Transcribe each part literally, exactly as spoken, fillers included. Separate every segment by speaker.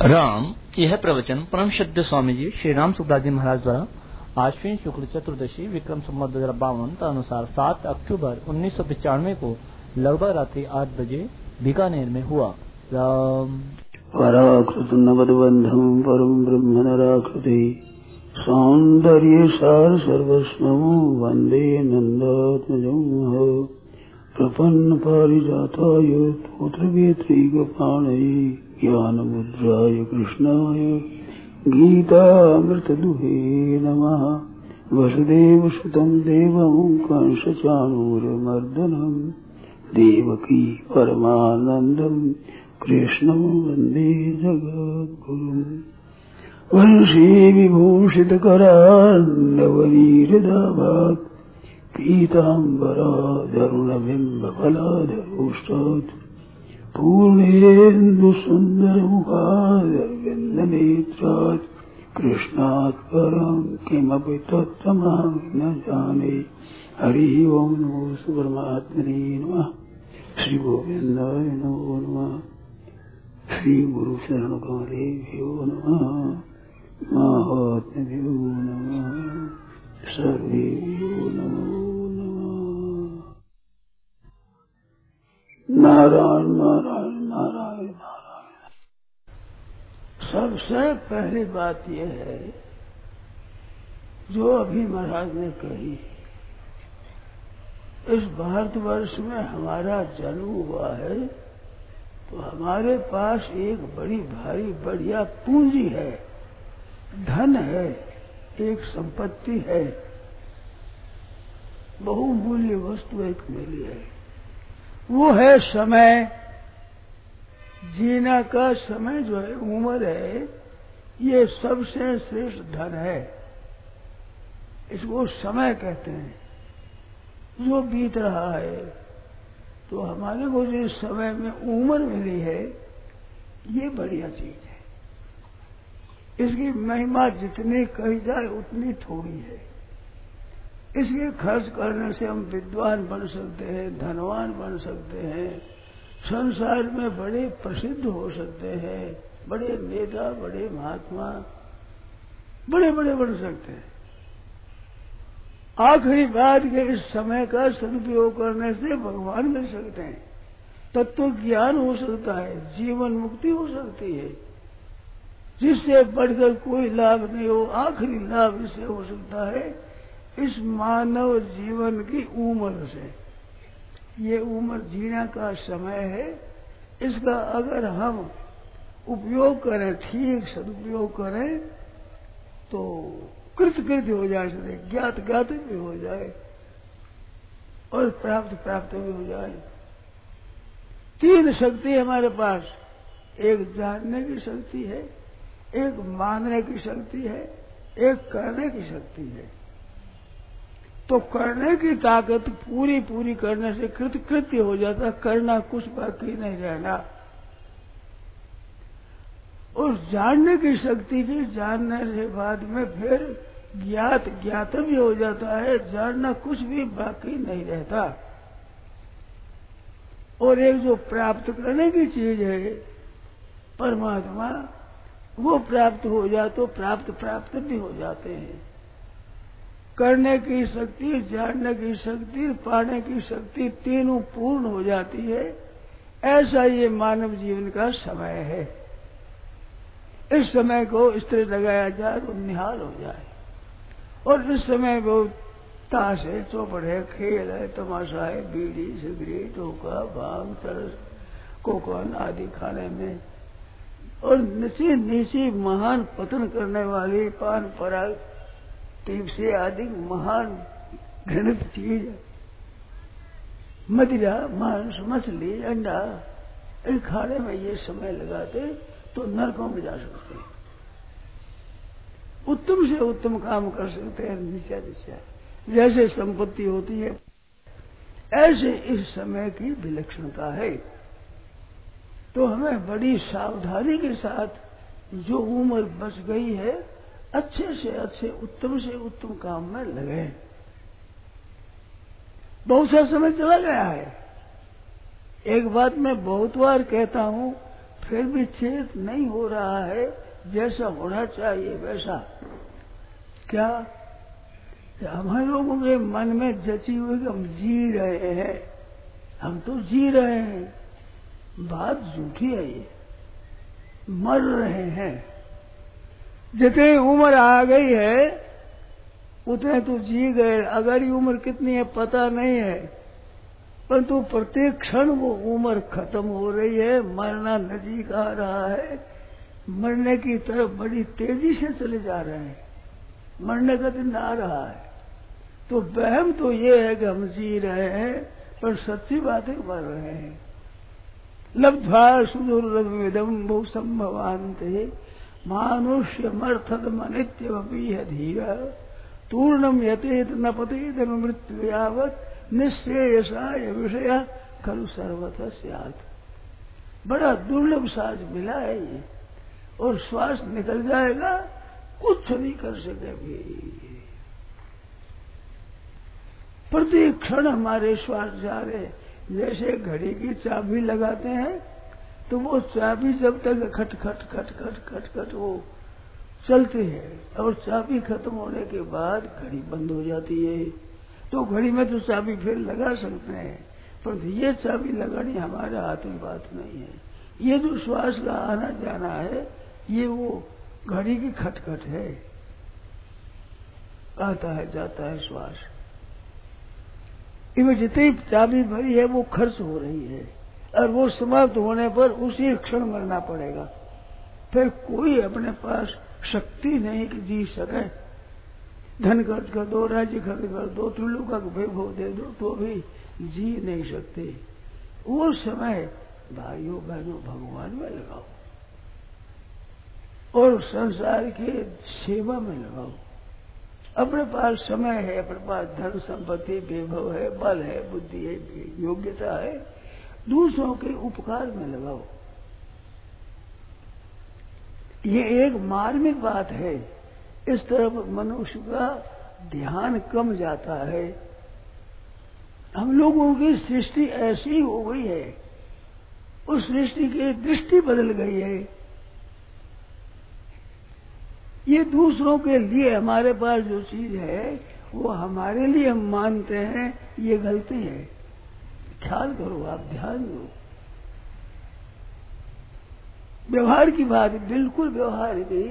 Speaker 1: राम यह प्रवचन परम श्रद्धेय स्वामी जी श्री राम सुखदास जी महाराज द्वारा आश्विन शुक्ल चतुर्दशी विक्रम संवत दो हजार बावन अनुसार सात अक्टूबर उन्नीस सौ पचानवे को लगभग रात्रि आठ बजे बीकानेर में हुआ। राम
Speaker 2: पराकृत नवदबंधम परम ब्रह्म नराकृति सौंदर्य सार सर्वस्वम वंदे नंदात्मजं प्रपन्न पारिजाताय पुत्र वेत्री गोपाणये ज्ञान मुद्राय कृष्णाय गीतामृतदुहे नमः। वसुदेव सुतं देवं कंसचाणूरमर्दनं देवकी परमानन्दं कृष्णं वन्दे जगद्गुरुम्। वंशी विभूषितकरान्नवनीरदाभात् पीताम्बराधरुणबिम्बफलाधरोष्टात् पूर्णेन्दुसुन्दरमुखादरविन्दनेत्रात् कृष्णात् परं किमपि तत्त्वमहं न जाने। हरिः ओं नमो परमात्मने नमः। श्री गोविन्दाय नमो नमः। श्री गुरु शरण कमलेभ्यो नमः। महात्म्यो नमः। सर्वेभ्यो नमो नारायण नारायण नारायण नारायण। सबसे पहली बात यह है जो अभी महाराज ने कही, इस भारतवर्ष में हमारा जन्म हुआ है तो हमारे पास एक बड़ी भारी बढ़िया पूंजी है, धन है, एक संपत्ति है, बहुमूल्य वस्तु एक मिली है। वो है समय। जीना का समय जो है, उम्र है, ये सबसे श्रेष्ठ धन है। इसको समय कहते हैं। जो बीत रहा है तो हमारे को जो समय में उम्र मिली है, ये बढ़िया चीज है। इसकी महिमा जितनी कही जाए उतनी थोड़ी है। इसके खर्च करने से हम विद्वान बन सकते हैं, धनवान बन सकते हैं, संसार में बड़े प्रसिद्ध हो सकते हैं, बड़े नेता, बड़े महात्मा, बड़े बड़े बन सकते हैं। आखिरी बात के इस समय का सदुपयोग करने से भगवान मिल सकते हैं, तत्व ज्ञान हो सकता है, जीवन मुक्ति हो सकती है, जिससे बढ़कर कोई लाभ नहीं हो। आखिरी लाभ इससे हो सकता है इस मानव जीवन की उम्र से। ये उम्र जीने का समय है। इसका अगर हम उपयोग करें, ठीक सदुपयोग करें, तो कृतकृत्य हो जाए, ज्ञात ज्ञात भी हो जाए और प्राप्त प्राप्त भी हो जाए। तीन शक्ति हमारे पास, एक जानने की शक्ति है, एक मानने की शक्ति है, एक करने की शक्ति है। तो करने की ताकत पूरी पूरी करने से कृतकृत्य हो जाता, करना कुछ बाकी नहीं रहना। और जानने की शक्ति भी जानने के बाद में फिर ज्ञात ज्ञात भी हो जाता है, जानना कुछ भी बाकी नहीं रहता। और एक जो प्राप्त करने की चीज है परमात्मा, वो प्राप्त हो जाए तो प्राप्त प्राप्त भी हो जाते हैं। करने की शक्ति, जानने की शक्ति, पाने की शक्ति तीनों पूर्ण हो जाती है। ऐसा ये मानव जीवन का समय है। इस समय को इस तरह लगाया जाए तो निहाल हो जाए। और इस समय वो ताश है, चौपड़ है, खेल है, तमाशा है, बीड़ी, सिगरेट, हुक्का, भांग, तरस, कोकन आदि खाने में, और नीचे नीचे महान पतन करने वाली पान पराग तीप से आदि महान घृणित चीज, मदिरा, मांस, मछली, अंडा, इन खाने में ये समय लगाते तो नरकों में जा सकते हैं। उत्तम से उत्तम काम कर सकते हैं, नीचा नीचा जैसे संपत्ति होती है, ऐसे इस समय की विलक्षणता है। तो हमें बड़ी सावधानी के साथ जो उम्र बच गई है, अच्छे से अच्छे, उत्तम से उत्तम काम में लगे। बहुत सा समय चला गया है। एक बात मैं बहुत बार कहता हूं, फिर भी चेत नहीं हो रहा है जैसा होना चाहिए वैसा। क्या हमारे लोगों के मन में जची हुई कि हम जी रहे हैं, हम तो जी रहे हैं, बात झूठी है ये, मर रहे हैं। जितनी उम्र आ गई है उतने तो जी गए, अगर ये उम्र कितनी है पता नहीं है, परंतु प्रत्येक क्षण वो उम्र खत्म हो रही है, मरना नजीक आ रहा है, मरने की तरफ बड़ी तेजी से चले जा रहे हैं, मरने का दिन आ रहा है। तो वहम तो ये है कि हम जी रहे हैं, पर सच्ची बात है मर रहे हैं। लब्ध्वा सुदुर्लभमिदं बहु संभवान्ते मानुष्य मर्थदम नित्यमपीह धीरा तूर्णम यतेत न पतेत मृत्यु यावत निश्चेयसाय विषय खलु सर्वथा स्यात्। बड़ा दुर्लभ साज मिला है ये, और श्वास निकल जाएगा, कुछ नहीं कर सके भी। प्रत्येक क्षण हमारे श्वास जा रहे, जैसे घड़ी की चाबी लगाते हैं तो वो चाबी जब तक खट खट खट खट खट खट वो चलती है, और चाबी खत्म होने के बाद घड़ी बंद हो जाती है। तो घड़ी में तो चाबी फिर लगा सकते हैं, पर ये चाबी लगानी हमारे हाथ में बात नहीं है। ये जो श्वास का आना जाना है ये वो घड़ी की खटखट है, आता है जाता है श्वास। इनमें जितनी चाबी भरी है वो खर्च हो रही है, और वो समाप्त होने पर उसी क्षण मरना पड़ेगा। फिर कोई अपने पास शक्ति नहीं कि जी सके। धन खर्च कर दो, राज्य खर्च कर दो, त्रिलोक का वैभव दे दो, तो भी जी नहीं सकते। वो समय भाइयों बहनों भगवान में लगाओ और संसार के सेवा में लगाओ। अपने पास समय है, अपने पास धन संपत्ति वैभव है, बल है, बुद्धि है, योग्यता है, दूसरों के उपकार में लगाओ। ये एक मार्मिक बात है। इस तरफ मनुष्य का ध्यान कम जाता है। हम लोगों की सृष्टि ऐसी हो गई है, उस सृष्टि की दृष्टि बदल गई है। ये दूसरों के लिए हमारे पास जो चीज है वो हमारे लिए हम मानते हैं, ये गलती है। ख्याल करो, आप ध्यान दो। व्यवहार की बात बिल्कुल व्यवहार की।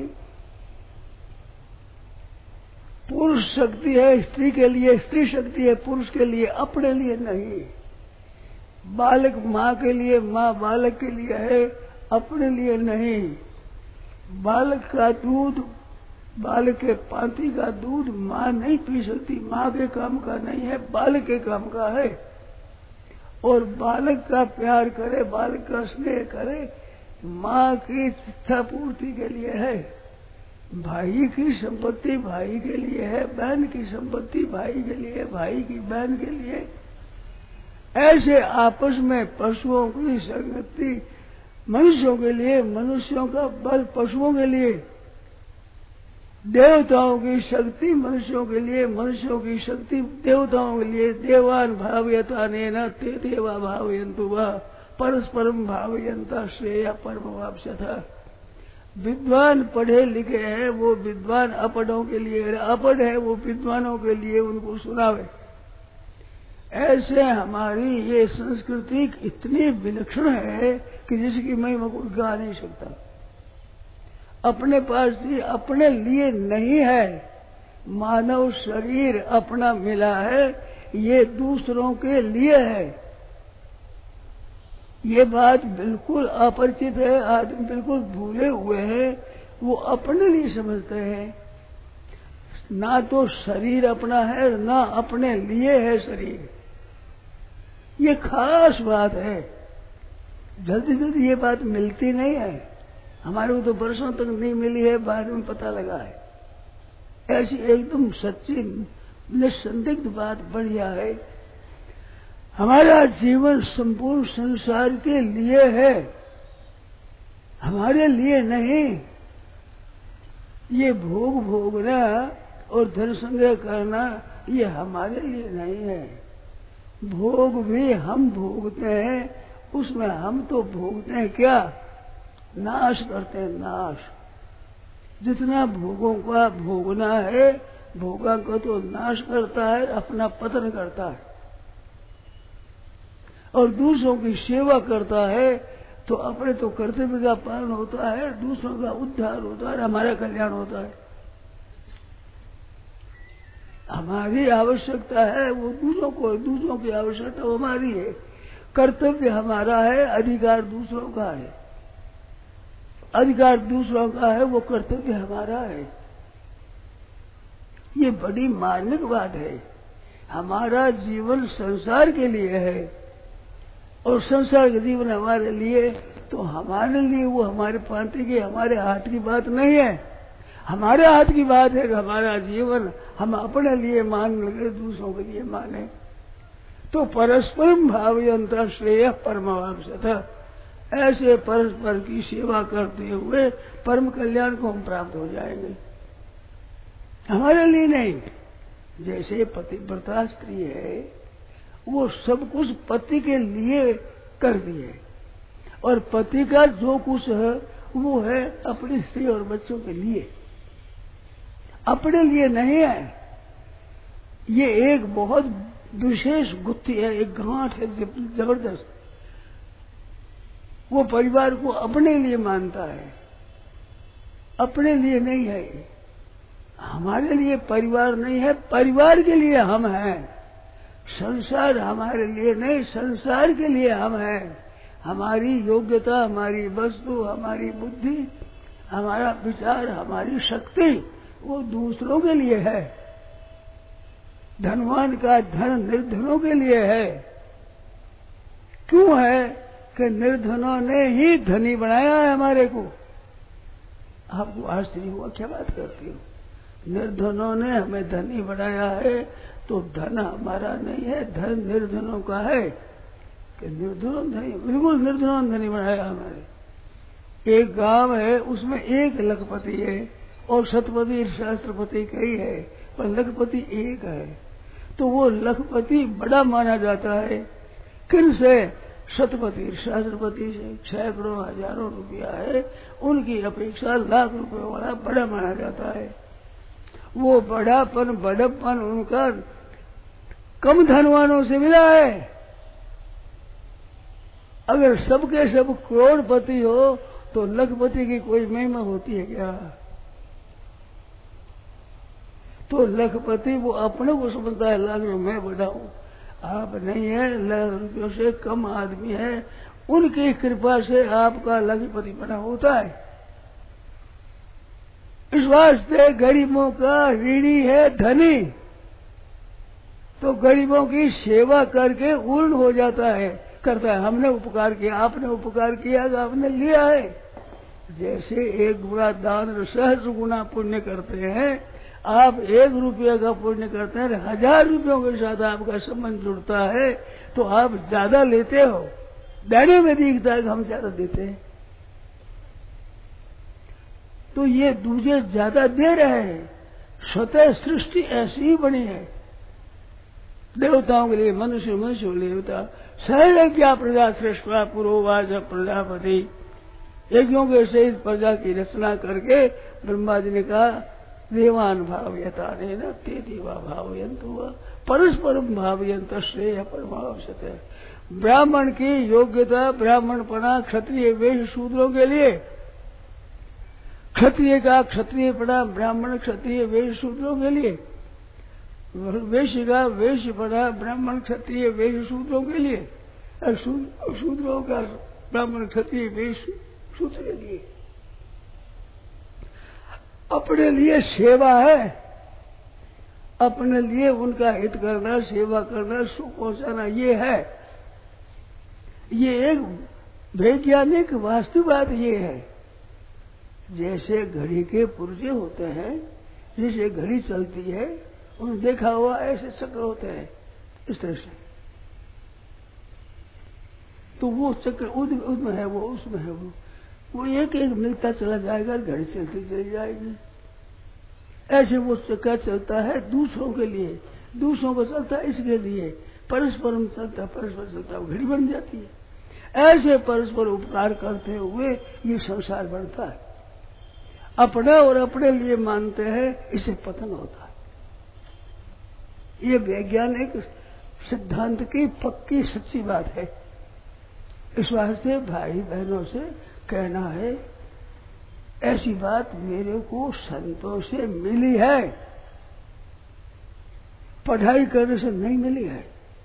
Speaker 2: पुरुष शक्ति है स्त्री के लिए, स्त्री शक्ति है पुरुष के लिए, अपने लिए नहीं। बालक माँ के लिए, माँ बालक के लिए है, अपने लिए नहीं। बालक का दूध, बालक के पांति का दूध माँ नहीं पी सकती, माँ के काम का नहीं है, बालक के काम का है। और बालक का प्यार करे, बालक का स्नेह करे, माँ की इच्छा पूर्ति के लिए है। भाई की संपत्ति भाई के लिए है, बहन की संपत्ति भाई के लिए, भाई की बहन के लिए। ऐसे आपस में पशुओं की संगति मनुष्यों के लिए, मनुष्यों का बल पशुओं के लिए। देवताओं की शक्ति मनुष्यों के लिए, मनुष्यों की शक्ति देवताओं के लिए। देवान भावयता नेन ते देवा भावयन्तु वा परस्परम भावयन्ता श्रेय परमवाप्स्यथ। विद्वान पढ़े लिखे हैं वो विद्वान अपढ़ों के लिए, अपढ़ है वो विद्वानों के लिए उनको सुनावे। ऐसे हमारी ये संस्कृति इतनी विलक्षण है कि जिसकी महिमा कोई गा नहीं सकता। अपने पास भी अपने लिए नहीं है। मानव शरीर अपना मिला है, ये दूसरों के लिए है। ये बात बिल्कुल अपरिचित है, आदमी बिल्कुल भूले हुए हैं। वो अपने लिए समझते हैं। ना तो शरीर अपना है, ना अपने लिए है शरीर। ये खास बात है। जल्दी जल्दी ये बात मिलती नहीं है। हमारे को तो वर्षों तक नहीं मिली है, बाद में पता लगा है। ऐसी एकदम सच्ची निसंदिग्ध बात बढ़िया है। हमारा जीवन संपूर्ण संसार के लिए है, हमारे लिए नहीं। ये भोग भोगना और धन संग्रह करना ये हमारे लिए नहीं है। भोग भी हम भोगते हैं, उसमें हम तो भोगते हैं क्या? नाश करते हैं, नाश। जितना भोगों का भोगना है, भोगा को तो नाश करता है, अपना पतन करता है। और दूसरों की सेवा करता है तो अपने तो कर्तव्य का पालन होता है, दूसरों का उद्धार होता है, हमारा कल्याण होता है। हमारी आवश्यकता है वो दूसरों को, दूसरों की आवश्यकता वो हमारी है। कर्तव्य हमारा है, अधिकार दूसरों का है। अधिकार दूसरों का है, वो कर्तव्य हमारा है। ये बड़ी मार्मिक बात है। हमारा जीवन संसार के लिए है और संसार का जीवन हमारे लिए, तो हमारे लिए वो हमारे पांति की, हमारे हाथ की बात नहीं है। हमारे हाथ की बात है कि हमारा जीवन हम अपने लिए मान लगे, दूसरों के लिए माने। तो परस्परम भावयंता श्रेय परमावाप्स्यतः, ऐसे परस्पर की सेवा करते हुए परम कल्याण को हम प्राप्त हो जाएंगे, हमारे लिए नहीं। जैसे पतिव्रता स्त्री है, वो सब कुछ पति के लिए कर दिए, और पति का जो कुछ है वो है अपनी स्त्री और बच्चों के लिए, अपने लिए नहीं है। ये एक बहुत विशेष गुत्थी है, एक गांठ है जबरदस्त। वो परिवार को अपने लिए मानता है, अपने लिए नहीं है। हमारे लिए परिवार नहीं है, परिवार के लिए हम हैं। संसार हमारे लिए नहीं, संसार के लिए हम हैं। हमारी योग्यता, हमारी वस्तु, हमारी बुद्धि, हमारा विचार, हमारी शक्ति वो दूसरों के लिए है। धनवान का धन निर्धनों के लिए है। क्यों है कि निर्धनों ने ही धनी बनाया है हमारे को। आपको आश्चर्य हुआ, क्या बात करती हो? निर्धनों ने हमें धनी बनाया है, तो धन हमारा नहीं है, धन निर्धनों का है। कि निर्धनों धनी, बिल्कुल निर्धनों धनी बनाया हमारे। एक गांव है, उसमें एक लखपति है और शतपति सहस्त्रपति कई है, पर लखपति एक है। तो वो लखपति बड़ा माना जाता है। किन से? शतपति सहस्त्रपति से। सैकड़ों हजारों रुपया है, उनकी अपेक्षा लाख रुपए वाला बड़ा माना जाता है। वो बड़ापन, बड़प्पन उनका कम धनवानों से मिला है। अगर सबके सब करोड़पति हो तो लखपति की कोई महिमा होती है क्या? तो लखपति वो अपने को समझता है लाख रुपये मैं बड़ा हूं, आप नहीं है, लाख रुपयों से कम आदमी है, उनकी कृपा से आपका लखपति बना होता है। इस वास्ते गरीबों का ऋणी है धनी, तो गरीबों की सेवा करके पूर्ण हो जाता है, करता है। हमने उपकार किया, आपने उपकार किया तो आपने लिया है। जैसे एक गुना दान सहस्र गुना पुण्य करते हैं, आप एक रुपये का पुण्य करते हैं, हजार रुपयों के साथ आपका संबंध जुड़ता है, तो आप ज्यादा लेते हो। देने में दिखता है कि हम ज्यादा देते हैं, तो ये दूसरे ज्यादा दे रहे हैं। स्वतः सृष्टि ऐसी ही बनी है। देवताओं के लिए मनुष्य, मनुष्य के लिए देवता। सहज क्या प्रजा श्रेष्ठा पुरोवाच प्रजापति, यज्ञों के सहित प्रजा की रचना करके ब्रह्मा जी ने कहा देवान भावयता ने न ते देवा भावयंत हुआ परस्परम भावयंत श्रेय परमावश्यक। ब्राह्मण की योग्यता, ब्राह्मणपना क्षत्रिय वेश शूद्रों के लिए, क्षत्रिय का क्षत्रियपना, ब्राह्मण क्षत्रिय वेश शूद्रों के लिए, वैश्य का वैश्यपना, ब्राह्मण क्षत्रिय वेश शूद्रों के लिए, और शूद्रों का ब्राह्मण क्षत्रिय वेश शूद्र के लिए। अपने लिए सेवा है, अपने लिए उनका हित करना, सेवा करना, सुख पहुंचाना, ये है। ये एक वैज्ञानिक वास्तविक बात ये है। जैसे घड़ी के पुर्जे होते हैं, जैसे घड़ी चलती है, उन्हें देखा हुआ ऐसे चक्र होते हैं इस तरह से, तो वो चक्र उसमें है, वो उसमें है, वो वो एक एक मिलता चला जाएगा, घड़ी चलती चली जाएगी। ऐसे वो चक्कर चलता है दूसरों के लिए, दूसरों को चलता है इसके लिए, परस्परम चलता, परस्पर चलता, वो घड़ी बन जाती है। ऐसे परस्पर उपकार करते हुए ये संसार बढ़ता है। अपने और अपने लिए मानते हैं, इससे पतन होता है। ये वैज्ञानिक सिद्धांत की पक्की सच्ची बात है। इस वास्ते भाई बहनों से कहना है, ऐसी बात मेरे को संतों से मिली है, पढ़ाई करने से नहीं मिली है।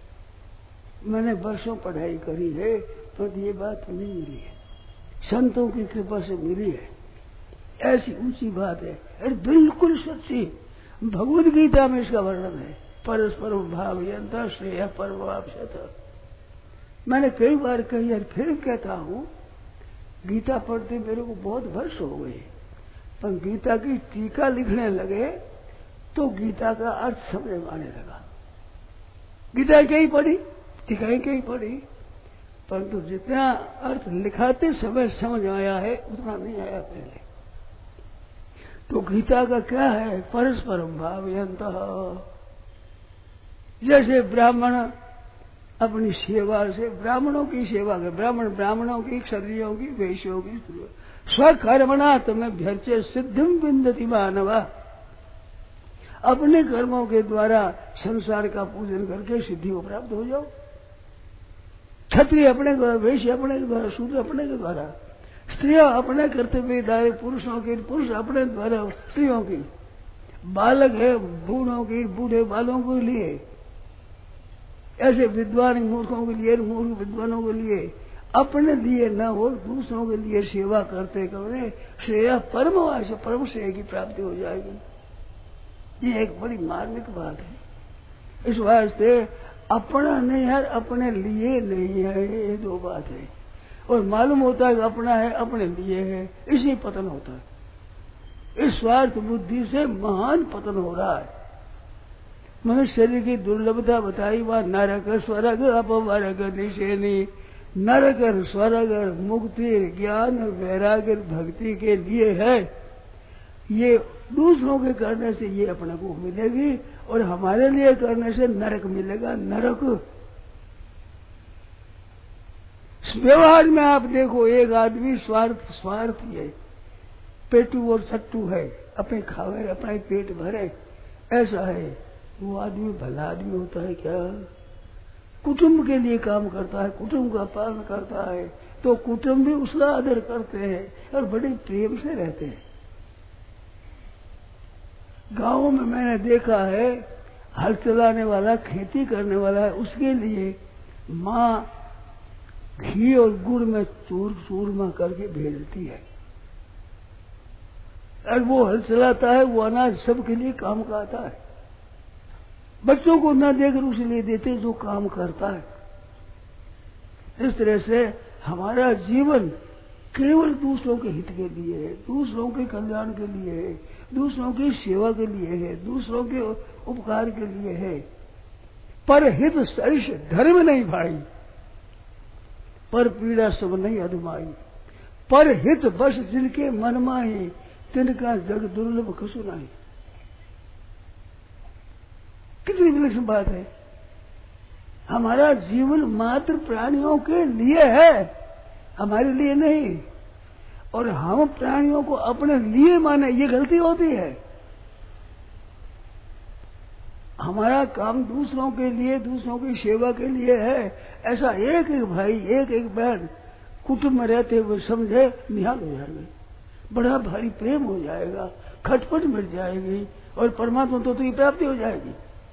Speaker 2: मैंने वर्षों पढ़ाई करी है पर ये बात नहीं मिली है, संतों की कृपा से मिली है। ऐसी ऊंची बात है, अरे बिल्कुल सच्ची। भगवद गीता में इसका वर्णन है, परस्पर भाव यंत्र श्रेय परवाप्यत। मैंने कई बार कही और फिर कहता हूं, गीता पढ़ते मेरे को बहुत वर्ष हो गए, पर गीता की टीका लिखने लगे तो गीता का अर्थ समझ में आने लगा। गीता कहीं पढ़ी, टीकाएं कहीं पढ़ी, परंतु जितना अर्थ लिखाते समय समझ आया है उतना नहीं आया पहले। तो गीता का क्या है? परस्पर भावयन्तः। जैसे ब्राह्मण अपनी सेवा से ब्राह्मणों की सेवा कर, ब्राह्मण ब्राह्मणों की, क्षत्रियों की, वैश्यों की, स्वकर्मणा तमभ्यर्च्य सिद्धिं विन्दति मानवः। अपने कर्मों के द्वारा संसार का पूजन करके सिद्धि को प्राप्त हो जाओ। क्षत्रिय अपने द्वारा, वैश्य अपने के द्वारा, शूद्र अपने के द्वारा, स्त्रियां अपने कर्तव्य दाय, पुरुषों के पुरुष अपने द्वारा स्त्रियों की, बालक है बूढ़ों की, बूढ़े बालों के लिए, ऐसे विद्वान मूर्खों के लिए, मूर्ख विद्वानों के लिए, अपने लिए न हो दूसरों के लिए सेवा करते करते श्रेय परम वास, परम श्रेय की प्राप्ति हो जाएगी। ये एक बड़ी मार्मिक बात है। इस वास्ते अपना नहीं है, अपने लिए नहीं है, ये दो बात है। और मालूम होता है कि अपना है, अपने लिए है, इसी पतन होता है। इस स्वार्थ बुद्धि से महान पतन हो रहा है। मनुष्य शरीर की दुर्लभता बताई, वह नरक स्वर्ग अपवर्ग निशेनी। नरक स्वर्ग मुक्ति ज्ञान वैराग्य भक्ति के लिए है। ये दूसरों के करने से ये अपने को मिलेगी और हमारे लिए करने से नरक मिलेगा। नरक व्यवहार में आप देखो, एक आदमी स्वार्थ स्वार्थी है, पेटू और सट्टू है, अपने खावे अपना ही पेट भरे, ऐसा है। वो आदमी भला आदमी होता है क्या? कुटुंब के लिए काम करता है, कुटुंब का पालन करता है, तो कुटुंब भी उसका आदर करते हैं और बड़े प्रेम से रहते हैं। गांवों में मैंने देखा है, हल चलाने वाला, खेती करने वाला है, उसके लिए माँ घी और गुड़ में चूर चूरमा करके भेजती है और वो हल चलाता है, वो अनाज सबके लिए काम का आता है। बच्चों को न देकर उसे ले देते जो काम करता है। इस तरह से हमारा जीवन केवल दूसरों के हित के लिए है, दूसरों के कल्याण के लिए है, दूसरों की सेवा के लिए है, दूसरों के उपकार के लिए है। पर हित सरिष धर्म नहीं भाई, पर पीड़ा सब नहीं अधमाई। पर हित बस जिनके मन माही, तिनका जग दुर्लभ कसु नहीं। कितनी विलक्षण बात है। हमारा जीवन मात्र प्राणियों के लिए है, हमारे लिए नहीं। और हम प्राणियों को अपने लिए माने, ये गलती होती है। हमारा काम दूसरों के लिए, दूसरों की सेवा के लिए है। ऐसा एक एक भाई, एक एक बहन कुटुंब में रहते हुए समझे, निहाल हो जाएंगे, बड़ा भारी प्रेम हो जाएगा, खटपट मिट जाएगी और परमात्मा तो, तो ये प्राप्ति हो जाएगी।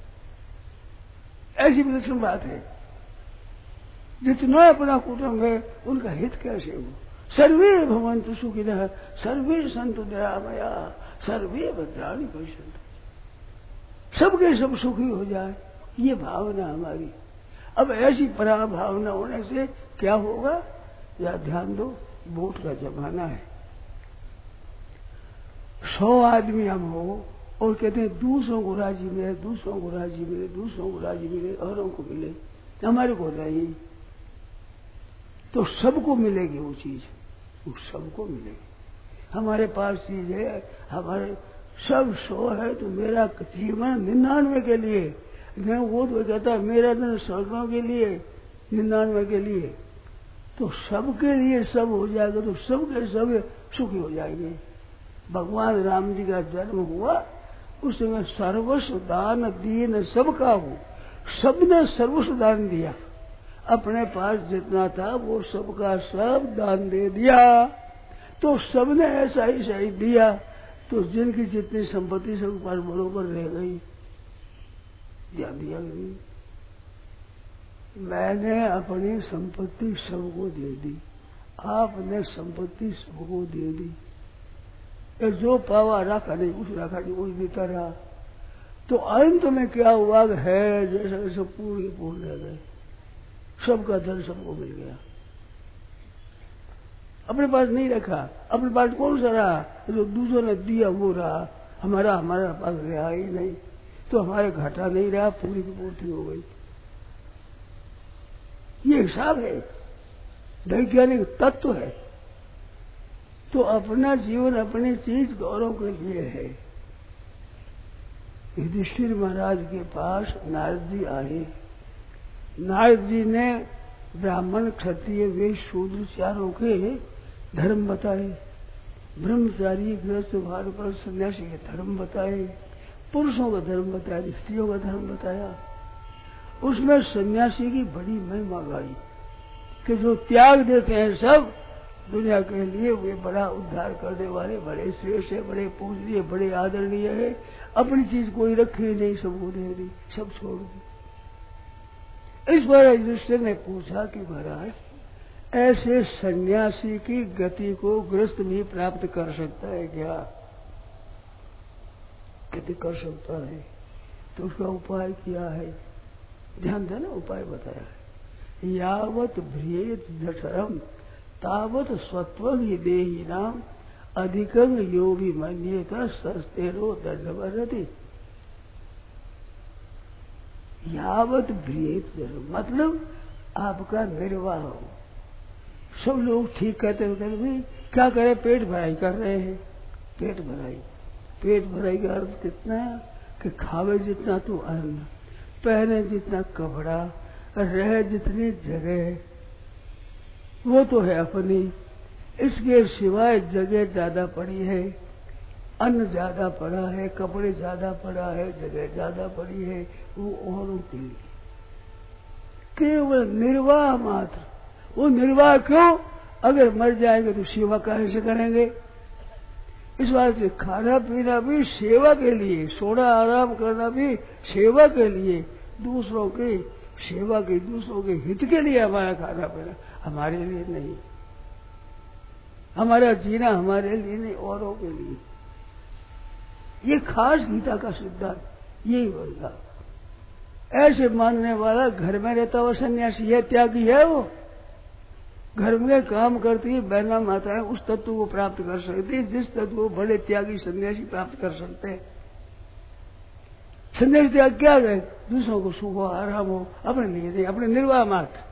Speaker 2: ऐसी विलक्षण बात है। जितना अपना कुटुंब है उनका हित कैसे हो। सर्वे भवन्तु सुखिनः, सर्वे सन्तु दयामया, सर्वे भद्राणि पश्यन्तु। सबके सब सुखी हो जाए, ये भावना हमारी। अब ऐसी परा भावना होने से क्या होगा? या ध्यान दो, वोट का जमाना है। सौ आदमी हम हो और कहते हैं दूसरों को राजी मिले, दूसरों को राजी मिले, दूसरों को राजी मिले, औरों को मिले, हमारे को नहीं, तो सबको मिलेगी वो चीज, वो सबको मिलेगी। हमारे पास चीज है, हमारे सब सौ है, तो मेरा जीवन निन्यानवे के लिए, मैं वो तो कहता है मेरा दिन सौ के लिए, निन्यानवे के लिए। तो सबके लिए सब हो जाएगा, तो सबके सब सुखी हो जाएंगे। भगवान राम जी का जन्म हुआ उस समय सर्वस्व दान दीन सबका हो, सबने सर्वस्व दान दिया, अपने पास जितना था वो सबका सब दान दे दिया। तो सबने ऐसा ही सही दिया, तो जिनकी जितनी संपत्ति सबके पास बरोबर रह गई, ध्यान दिया गई। मैंने अपनी संपत्ति सबको दे दी, आपने संपत्ति सबको दे दी। ये जो पावा रखा नहीं, उस रखा नहीं, उस देता रहा। तो अंत में क्या हुआ है, जैसे जैसे पूरे पूर्ण रह गए, सबका धन सबको मिल गया। अपने पास नहीं रखा, अपने पास कौन सा रहा, जो दूसरों ने दिया वो रहा, हमारा हमारा पास रहा ही नहीं। तो हमारे घाटा नहीं रहा, पूरी की पूर्ति हो गई। ये हिसाब है, वैज्ञानिक तत्व है। तो अपना जीवन अपनी चीज गौरव के लिए है। युधिष्ठिर महाराज के पास नारद जी आए। नारद जी ने ब्राह्मण क्षत्रिय वैश्य शूद्र चारों के धर्म बताए, ब्रह्मचारी गृहस्थ वानप्रस्थ सन्यासी के धर्म बताए, पुरुषों का धर्म बताया, स्त्रियों का धर्म बताया। उसमें सन्यासी की बड़ी महिमा गाई कि जो त्याग देते हैं सब दुनिया के लिए, वे बड़ा उद्धार करने वाले, बड़े श्रेष्ठ है, बड़े पूजनीय, बड़े आदरणीय है। अपनी चीज कोई रखी नहीं, सबको दे दी, सब छोड़ दी। इस पर युधिष्ठिर ने पूछा कि महाराज ऐसे सन्यासी की गति को गृहस्थ भी प्राप्त कर सकता है क्या? गति कर सकता है, तो उसका उपाय क्या है? ध्यान देना, उपाय बताया है। यावत भ्रियेत जठरम तावत स्वत्व ही देही नाम अधिकं योगी मन्येत सस्तेरो दंडवरति। यावत भ्रियेत जठरम मतलब आपका निर्वाह हो। सब लोग ठीक कहते हैं, भी क्या करें, पेट भराई कर रहे हैं। पेट भराई, पेट भराई का अर्थ कितना है कि खावे जितना तो अन्न, पहने जितना कपड़ा, रहे जितनी जगह, वो तो है अपनी। इसके सिवाय जगह ज्यादा पड़ी है, अन्न ज्यादा पड़ा है, कपड़े ज्यादा पड़ा है, जगह ज्यादा पड़ी है, वो औरों के लिए केवल निर्वाह मात्र। वो निर्वाह क्यों? अगर मर जाएंगे तो सेवा काहे से करेंगे? इस बात से खाना पीना भी सेवा के लिए, सोना आराम करना भी सेवा के लिए, दूसरों की सेवा के, दूसरों के हित के लिए हमारा खाना पीना, हमारे लिए नहीं। हमारा जीना हमारे लिए नहीं, औरों के लिए। ये खास गीता का सिद्धांत यही होगा। ऐसे मानने वाला घर में रहता हुआ सन्यासी है, त्यागी है, वो घर में काम करती है, बहना माता है, उस तत्व को प्राप्त कर सकती है जिस तत्व को बड़े त्यागी सन्यासी प्राप्त कर सकते हैं। सन्यासी त्याग क्या है? दूसरों को सुख हो, आराम हो, अपने लिए नहीं, अपने निर्वाह मात्र।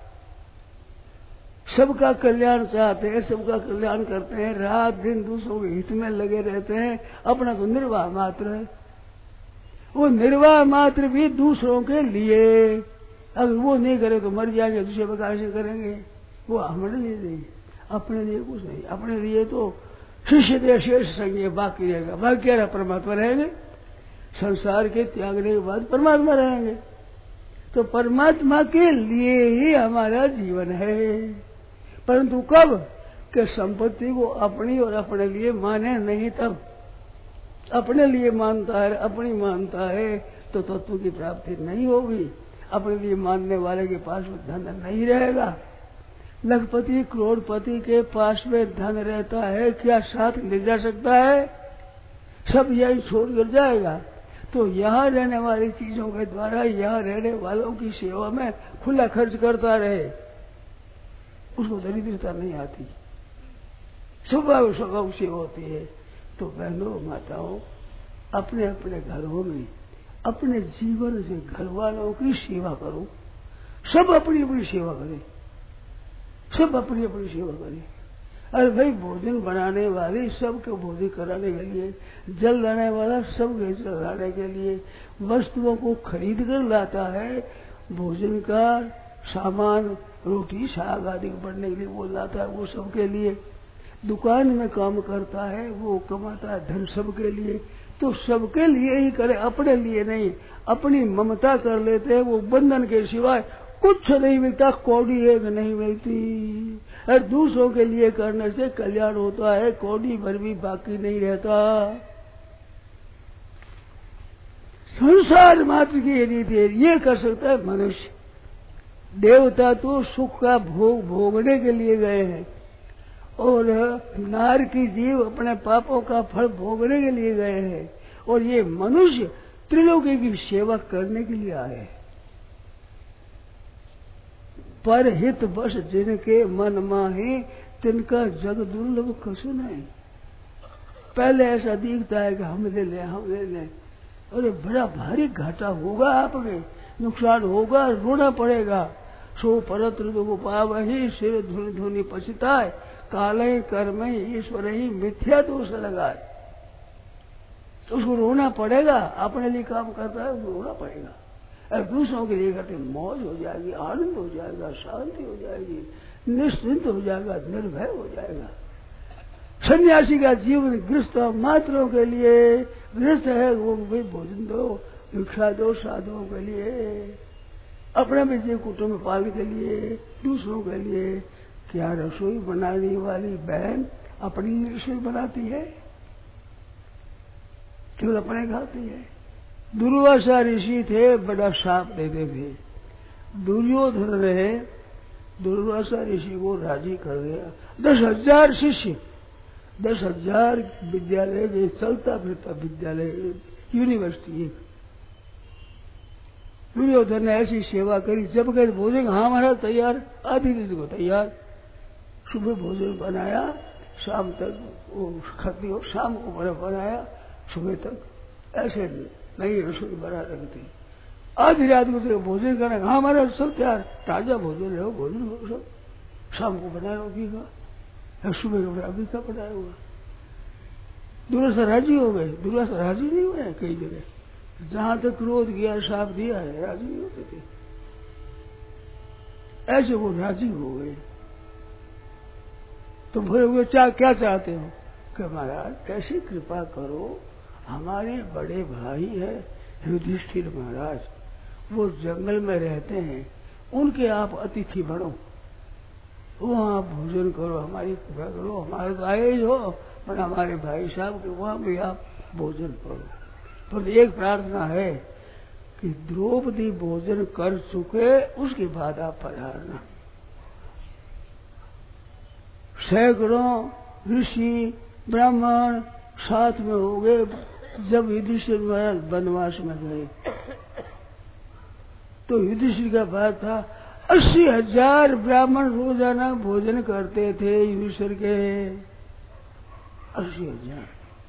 Speaker 2: सबका कल्याण चाहते हैं, सबका कल्याण करते हैं, रात दिन दूसरों के हित में लगे रहते हैं, अपना तो निर्वाह मात्र है। वो निर्वाह मात्र भी दूसरों के लिए, अगर वो नहीं करे तो मर जाएंगे, दूसरे प्रकार से करेंगे। वो हमारे लिए नहीं, अपने लिए कुछ नहीं। अपने लिए तो शिष्य दे शेष संग बाकी रहेगा, बाकी क्या रहा? परमात्मा रहेंगे। संसार के त्यागने के बाद परमात्मा रहेंगे। तो परमात्मा के लिए ही हमारा जीवन है। परंतु कब कि संपत्ति को अपनी और अपने लिए माने नहीं, तब अपने लिए मानता है, अपनी मानता है तो तत्व की प्राप्ति नहीं होगी। अपने लिए मानने वाले के पास में धन नहीं रहेगा। लखपति करोड़पति के पास में धन रहता है, क्या साथ ले जा सकता है? सब यही छोड़ कर जाएगा। तो यहाँ रहने वाली चीजों के द्वारा यहाँ रहने वालों की सेवा में खुला खर्च करता रहे, उसको दरिद्रता नहीं आती, स्वभाव स्वभाव से होती है। तो बहनों माताओं, अपने अपने घरों में अपने जीवन से घर वालों की सेवा करो। सब अपनी अपनी सेवा करें, सब अपनी अपनी सेवा करें। अरे भाई, भोजन बनाने वाली सबको भोजन कराने के लिए, जल लाने वाला सबके जल लाने के लिए, वस्तुओं को खरीद कर लाता है, भोजन का सामान रोटी साग आदि पढ़ने के लिए बोल रहा था, वो सबके लिए। दुकान में काम करता है, वो कमाता है धन सबके लिए, तो सबके लिए ही करे, अपने लिए नहीं। अपनी ममता कर लेते हैं, वो बंधन के सिवाय कुछ नहीं मिलता, कौड़ी एक नहीं मिलती। और दूसरों के लिए करने से कल्याण होता है, कौड़ी भर भी बाकी नहीं रहता। संसार मात्र की ये रीति है, ये कर सकता है मनुष्य। देवता तो सुख का भोग भोगने के लिए गए हैं, और नार की जीव अपने पापों का फल भोगने के लिए गए हैं, और ये मनुष्य त्रिलोकी की सेवा करने के लिए आए हैं। पर हित बस जिनके मन माही, तिनका जग दुर्लभ कसु नहीं। पहले ऐसा दिखता है कि हम ले लें हम ले लें, अरे बड़ा भारी घाटा होगा, आप में नुकसान होगा, रोना पड़ेगा। सो परत्र दुख पावहि, सिर धुनि धुनि पछताए, काले कर्म ईश्वर ही मिथ्या दोष लगाए। तो उसको रोना पड़ेगा, अपने लिए काम करता है उसको रोना पड़ेगा, और दूसरों के लिए करते मौज हो जाएगी, आनंद हो जाएगा, शांति हो जाएगी, निश्चिंत हो जाएगा, निर्भय हो जाएगा। सन्यासी का जीवन गृहस्थ मात्रों के लिए, गृहस्थ है वो भी भोजन दो, भिक्षा दो साधुओं के लिए, अपने बच्चे कुटुंब पालने के लिए, दूसरों के लिए। क्या रसोई बनाने वाली बहन अपनी रसोई बनाती है? केवल अपने खाती है। दुर्वासा ऋषि थे, बड़ा साप देते थे। दुर्योधन ने दुर्वासा ऋषि को राजी कर दिया। दस हजार शिष्य, दस हजार विद्यालय, जो चलता फिरता विद्यालय, यूनिवर्सिटी। दुर्योधन ने ऐसी सेवा करी, जब गए भोजन, हाँ महाराज तैयार, आधी दिन को तैयार। सुबह भोजन बनाया, शाम तक वो खत्म हो, शाम को बड़ा बनाया, सुबह तक ऐसे नई रसोई बना रखती। आधी रात को तो भोजन करना, हाँ हमारा सब तैयार, ताजा भोजन है, भोजन हो सब, शाम को बनाया रोटी का, सुबह का अभी का बनाया हुआ। दुर्वासा राजी हो गए। दुर्वासा राजी नहीं हुए कई जगह, जहां तक क्रोध किया, साफ दिया है, राजी नहीं होते थे। ऐसे वो राजी हो गए। तो फिर वो क्या क्या चाहते हो कि महाराज कैसी कृपा करो, हमारे बड़े भाई है युधिष्ठिर महाराज, वो जंगल में रहते हैं, उनके आप अतिथि बनो, वहां भोजन करो, हमारी कृपा करो, हमारे तो आए ही हो, पर हमारे भाई साहब के वहां भी आप भोजन करो। पर एक प्रार्थना है कि द्रौपदी भोजन कर चुके, उसके बाद आप पधारना। सैकड़ों ऋषि ब्राह्मण साथ में हो गए जब युधिष्ठिर महाराज वनवास में गए। तो युधिष्ठिर का बात था, अस्सी हजार ब्राह्मण रोजाना भोजन करते थे युधिष्ठिर के, अस्सी हजार।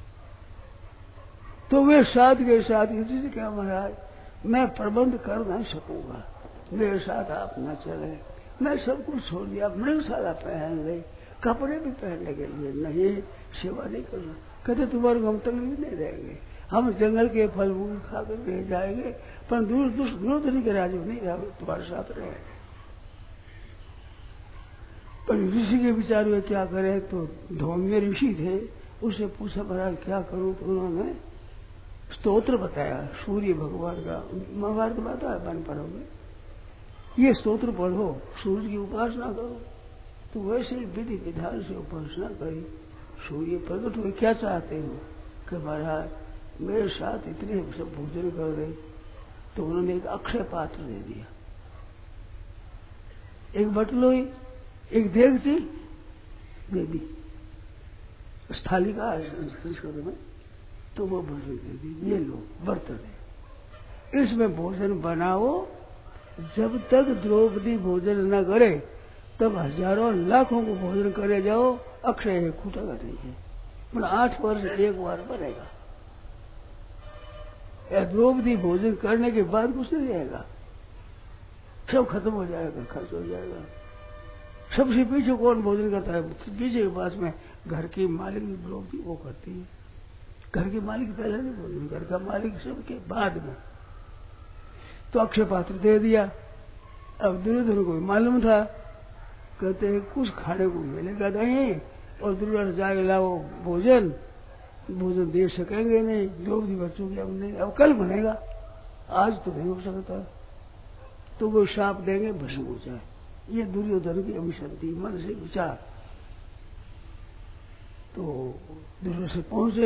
Speaker 2: तो वे साथ के साथ युधिष्ठिर क्या महाराज मैं प्रबंध कर नहीं सकूंगा, मेरे साथ आप न चले, मैं सब कुछ छोड़ दिया, मृगशाला पहन ले, कपड़े भी पहनने के लिए नहीं, सेवा नहीं करना। कहते तुम्हारे हम तकलीफ नहीं रहेंगे, हम जंगल के फल फूल खाकर रह जाएंगे, पर दूर दुर्योधन के राज्य में नहीं रहोगे, तुम्हारे साथ रहेंगे। पर ऋषि के विचार में क्या करें, तो धौम्य ऋषि थे, उससे पूछा महाराज क्या करूं, तो उन्होंने स्तोत्र बताया सूर्य भगवान का। महाभारत में आता है वन पर्व में, ये स्तोत्र पढ़ो, सूर्य की उपासना करो। तो वैसे विधि विधान से उपासना करी, सूर्य प्रकट हुए। क्या चाहते हो कि महाराज मेरे साथ इतने सब भोजन कर रहे, तो उन्होंने एक अक्षय पात्र दे दिया, एक बटलोई, एक देगची दे दी, स्थालिका संस्कृत में, तो वो भोजन दे दी, ये लो बर्तन है, इसमें भोजन बनाओ। जब तक द्रौपदी भोजन न करे तब हजारों लाखों को भोजन करे जाओ, अक्षय है, खूटेगा नहीं है, मतलब आठ वर्ष एक बार बनेगा। द्रौपदी भोजन करने के बाद कुछ नहीं रहेगा, सब खत्म हो जाएगा, खर्च हो जाएगा। सबसे पीछे कौन भोजन करता है? पीछे के पास में घर की मालिक द्रौपदी वो करती है, घर के मालिक पहले नहीं भोजन, घर का मालिक सबके बाद में। तो अक्षय पात्र दे दिया, अब दुर्योधन को मालूम था, कहते हैं कुछ खाने को मिलेगा नहीं, और दुर्योधन जाके लाओ भोजन, भोजन दे सकेंगे नहीं, द्रौपदी बच्चों की अब नहीं, अब कल बनेगा, आज तो नहीं हो सकता, तो वो शाप देंगे भस्म हो जाए। ये दुर्योधन की अभिसंधि मन से विचार। तो दुर्योधन से पहुंचे,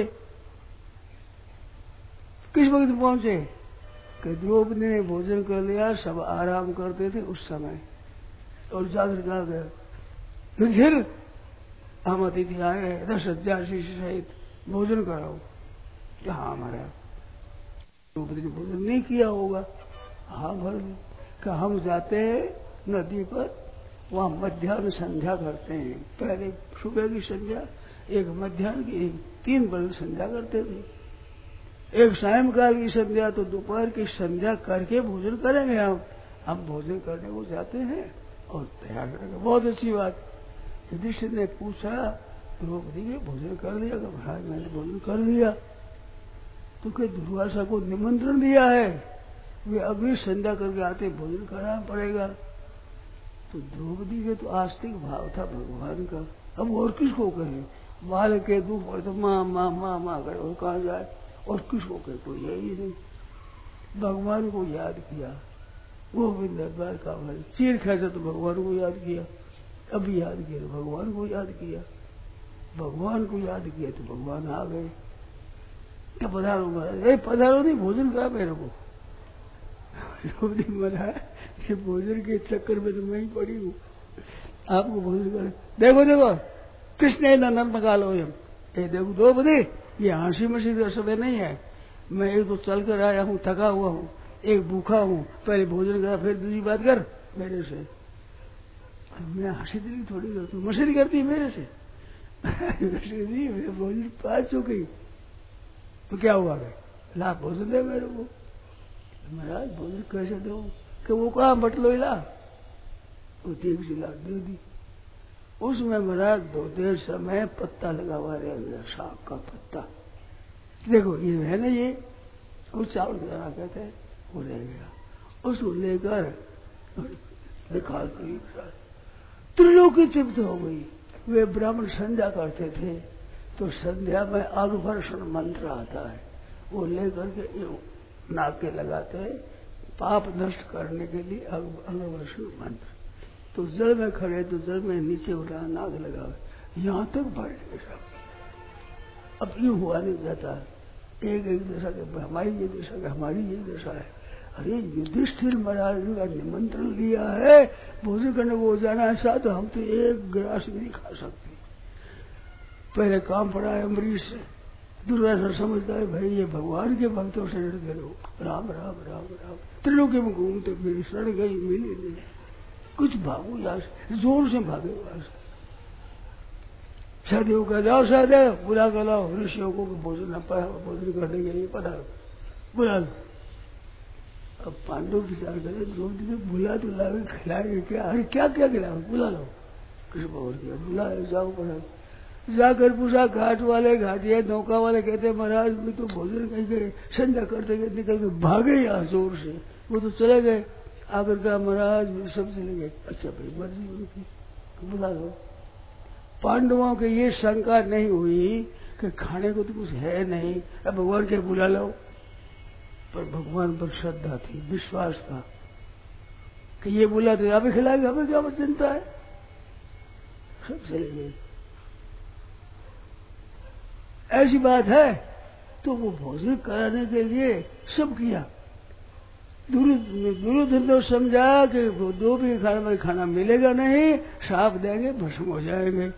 Speaker 2: किस वक्त पहुंचे कि द्रौपदी ने भोजन कर लिया, सब आराम करते थे उस समय, और जाकर कहा गया फिर हम अतिथि आए दस हजार शिष्य सहित भोजन कराओ। क्या हाँ हमारा द्रौपदी ने भोजन नहीं किया होगा, हाँ भर कि हम जाते हैं नदी पर, वहां मध्याह्न संध्या करते हैं, पहले सुबह की संध्या, एक मध्याह्न की, एक तीन बजे संध्या करते थे, एक सायंकाल की संध्या, तो दोपहर की संध्या करके भोजन करेंगे। हम हम भोजन करने को जाते हैं और तैयार करेंगे। बहुत अच्छी बात। युधिष्ठिर ने पूछा द्रौपदी ने भोजन कर लिया? कि महाराज मैंने भोजन कर लिया। तो क्या दुर्वासा को निमंत्रण दिया है, वे अभी संध्या करके आते, भोजन कराना पड़ेगा। तो द्रौपदी के तो आस्तिक भाव था भगवान का, अब और किसको कहे, बाल के दुख पड़े तो माँ माँ माँ माँ करे, और कहा जाए, और किसको कहे, कोई है ही नहीं। भगवान को याद किया, वो भी दरबार का भाई चीर खाया तो भगवान को याद किया, अभी याद किया तो भगवान को याद किया, भगवान को याद किया तो भगवान आ गए। क्या पधारो महाराज, पधारो नहीं, भोजन करा मेरे को। महाराज ये भोजन के चक्कर में तो मैं ही पड़ी हूँ, आपको भोजन कर। देखो देखो कृष्ण नंदन मगा लो, ये देखो दो बजे, ये हंसी मसी का समय नहीं है, मैं एक तो चल कर आया हूँ, थका हुआ हूँ, एक भूखा हूँ, पहले भोजन करा फिर दूसरी बात कर मेरे से। मैं हंसी दिली थोड़ी करती हूँ, मस्ती करती है मेरे से। मस्ती भोजन पा चुकी तो क्या हुआ, ला भोजन दे मेरे को। महाराज भोजन कैसे दो, कि वो कहा बटलो ला, वो तीन सी लाट दे दी। उसमें महाराज दो देर समय पत्ता लगा हुआ रह गया, साग का पत्ता। देखो ये है ना, ये कुछ चावल दाना कहते हैं, वो रह गया। उसको लेकर निकाल कर त्रिलोकी तृप्त हो गई। वे ब्राह्मण संध्या करते थे, तो संध्या में अग्वर्षण मंत्र आता है, वो लेकर के नाक के लगाते हैं, पाप नष्ट करने के लिए अग्वर्षण मंत्र। तो जल में खड़े तो जल में नीचे उठा नाक लगा, यहाँ तक बढ़ गए सब। अब यूं हुआ नहीं जाता, एक एक दशा के हमारी ये दशा के हमारी ये दशा है। अरे युधिष्ठिर महाराज का निमंत्रण लिया है, भोजन करने को जाना ऐसा, तो हम तो एक गिलास नहीं खा सकते। पहले काम पड़ा है अम्बरीश से, दुर्वासा समझता है भाई ये भगवान के भक्तों से लड़ गए, राम राम राम राम त्रिलोकी में घूमते फिर सड़ गई, मिली नहीं, कुछ भागो यहाँ से, जोर से भागे वहां से। सहदेव का जाओ, सहदेव बुला कर लाओ ऋषियों को भोजन न पाया, भोजन करने के लिए पधारो, बुला लो। अब पांडव विचार करे, द्रौपदी ने बुला तो लावे, खिलाएंगे क्या, अरे क्या क्या खिलाओ, बुला लो। कृष्ण भगवान किया बुला, जाओ पढ़ा। जाकर पूछा घाट वाले, घाटिया नौका वाले कहते महाराज भी तो भोजन कहीं गए, संध्या करते गए, निकल के भागे यहाँ जोर से, वो तो चले गए। आकर कहा महाराज सब चले गए। अच्छा भाई मर्जी उनकी, बुला लो। पांडवों के ये शंका नहीं हुई कि खाने को तो कुछ है नहीं, अब भगवान के बुला लो। पर भगवान पर श्रद्धा थी, विश्वास था कि ये बुला तो अभी खिलाएगा, हमें क्या चिंता है। सब चले गए। ऐसी बात है तो वो भोजन कराने के लिए सब किया। दुर्योधन तो समझा कि दो भी खाना में खाना मिलेगा नहीं, साफ देंगे भस्म हो जाएंगे।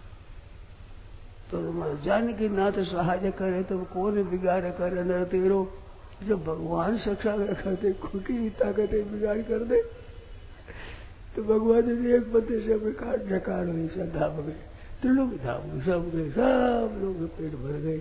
Speaker 2: तो जानकी नाथ सहाय करे तो कौन बिगाड़ करे न तेरो। जब भगवान शिक्षा करते खुद ताकत बिगाड़ कर दे, तो भगवान ने एक पत्ते से अपने काट ढकार हुई धाप गए, त्रिलोक धाप सब गए, सब लोग पेट भर गए।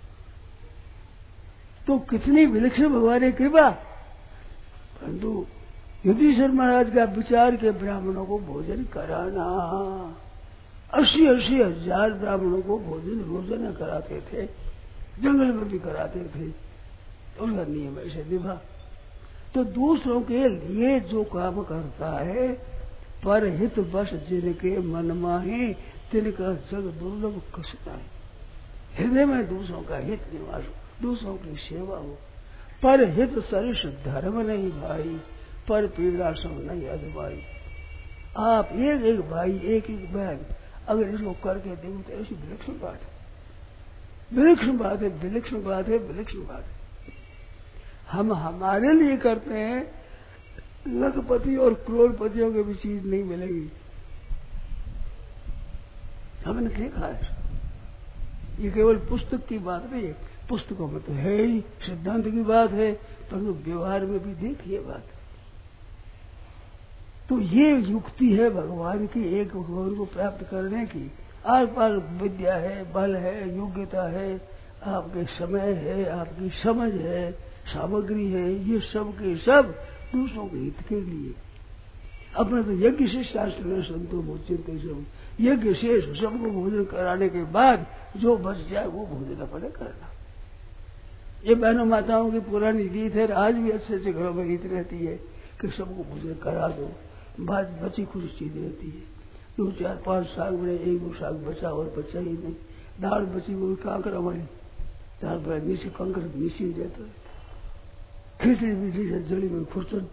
Speaker 2: तो कितनी विलक्षण भगवान की कृपा। परंतु युधिष्ठिर महाराज का विचार के ब्राह्मणों को भोजन कराना, अस्सी अस्सी हजार ब्राह्मणों को भोजन रोजाना कराते थे, जंगल में भी कराते थे, उनका नियम ऐसे निभा। तो दूसरों के लिए जो काम करता है, पर हित बस जिनके मन माहे, तिनका जग दुर्लभ कसता है। हृदय में दूसरों का हित निवास हो, दूसरों की सेवा हो। पर हित सरिष धर्म नहीं भाई, पर पीड़ा सब नहीं अदबाई। आप एक एक भाई, एक एक बहन अगर इसको करके देखो तो ऐसी विलक्षण बात है, विलक्षण बात है, विलक्षण बात है, विलक्षण बात है। हम हमारे लिए करते हैं, लखपति और करोड़पतियों के भी चीज नहीं मिलेगी। हमने देखा है, ये केवल पुस्तक की बात नहीं है, पुस्तकों में तो है ही, सिद्धांत की बात है, परंतु व्यवहार में भी देखिए बात। तो ये युक्ति है भगवान की, एक भगवान को प्राप्त करने की। आर पार विद्या है, बल है, योग्यता है, आपके समय है, आपकी समझ है, सामग्री है, ये सब के सब दूसरों के हित के लिए। अपने तो यज्ञ से शास्त्र में संतो मोचित सब यज्ञ शेष सबको भोजन कराने के बाद जो बच जाए वो भोजन अपने करना। ये बहनों माताओं की पुरानी रीत है, आज भी अच्छे अच्छे घरों में रीत रहती है कि सबको भोजन करा दो, बाद बची खुशी चीज रहती है। दो चार पांच साग बने, एक दो साग बचा और बचा ही नहीं, दाल बची वो कांकर हमारी दाल बड़ा नीचे कंकर नीचे जाता है, खिचड़ी बिजली से जड़ी में खुरचन,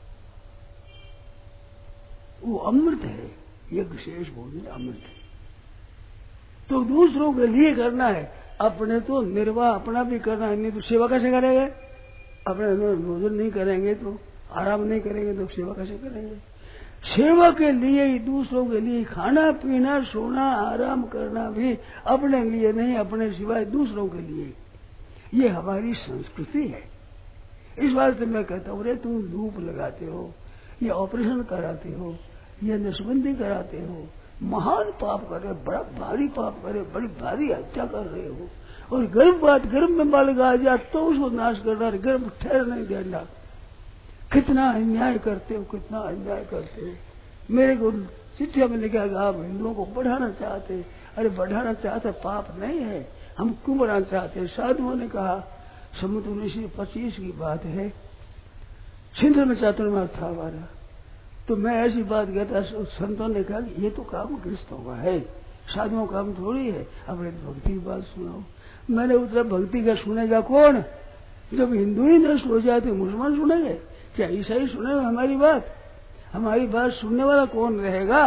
Speaker 2: वो अमृत है, यज्ञ शेष भोजन अमृत है। तो दूसरों के लिए करना है, अपने तो निर्वाह अपना भी करना है, नहीं तो सेवा कैसे करेंगे? अपने भोजन नहीं करेंगे तो, आराम नहीं करेंगे तो सेवा कैसे करेंगे? सेवा के लिए ही, दूसरों के लिए खाना पीना सोना आराम करना भी अपने लिए नहीं, अपने सिवाय दूसरों के लिए। ये हमारी संस्कृति है। इस बात से मैं कहता हूँ, रे तुम धूप लगाते हो, ये ऑपरेशन कराते हो, ये नसबंदी कराते हो, महान पाप कर रहे हो, बड़ा भारी पाप कर रहे हो, बड़ी भारी हत्या कर रहे हो, और गर्भपात गर्भ में बालक आ जाए तो उसको नाश करना, गर्भ ठहर नहीं देना। कितना अन्याय करते हो, कितना अन्याय करते हो। मेरे को चिट्ठिया में लिखा कि आप हिंदुओं को बढ़ाना चाहते, अरे बढ़ाना चाहते पाप नहीं है, हम क्यों बढ़ाना चाहते हैं? साधुओं ने कहा, समुद्र उन्नीस सौ पच्चीस की बात है, सिंध में चातुर्मास था हमारा, तो मैं ऐसी बात कहता, संतों ने कहा कि ये तो काम गृहस्थों का है, साधुओं का काम थोड़ी है, अपने भक्ति की बात सुनाओ। मैंने उत्तर भक्ति का सुनेगा कौन? जब हिंदू ही नष्ट हो जाए तो मुसलमान सुनेंगे क्या? ईसाई सुनेगा हमारी बात? हमारी बात सुनने वाला कौन रहेगा?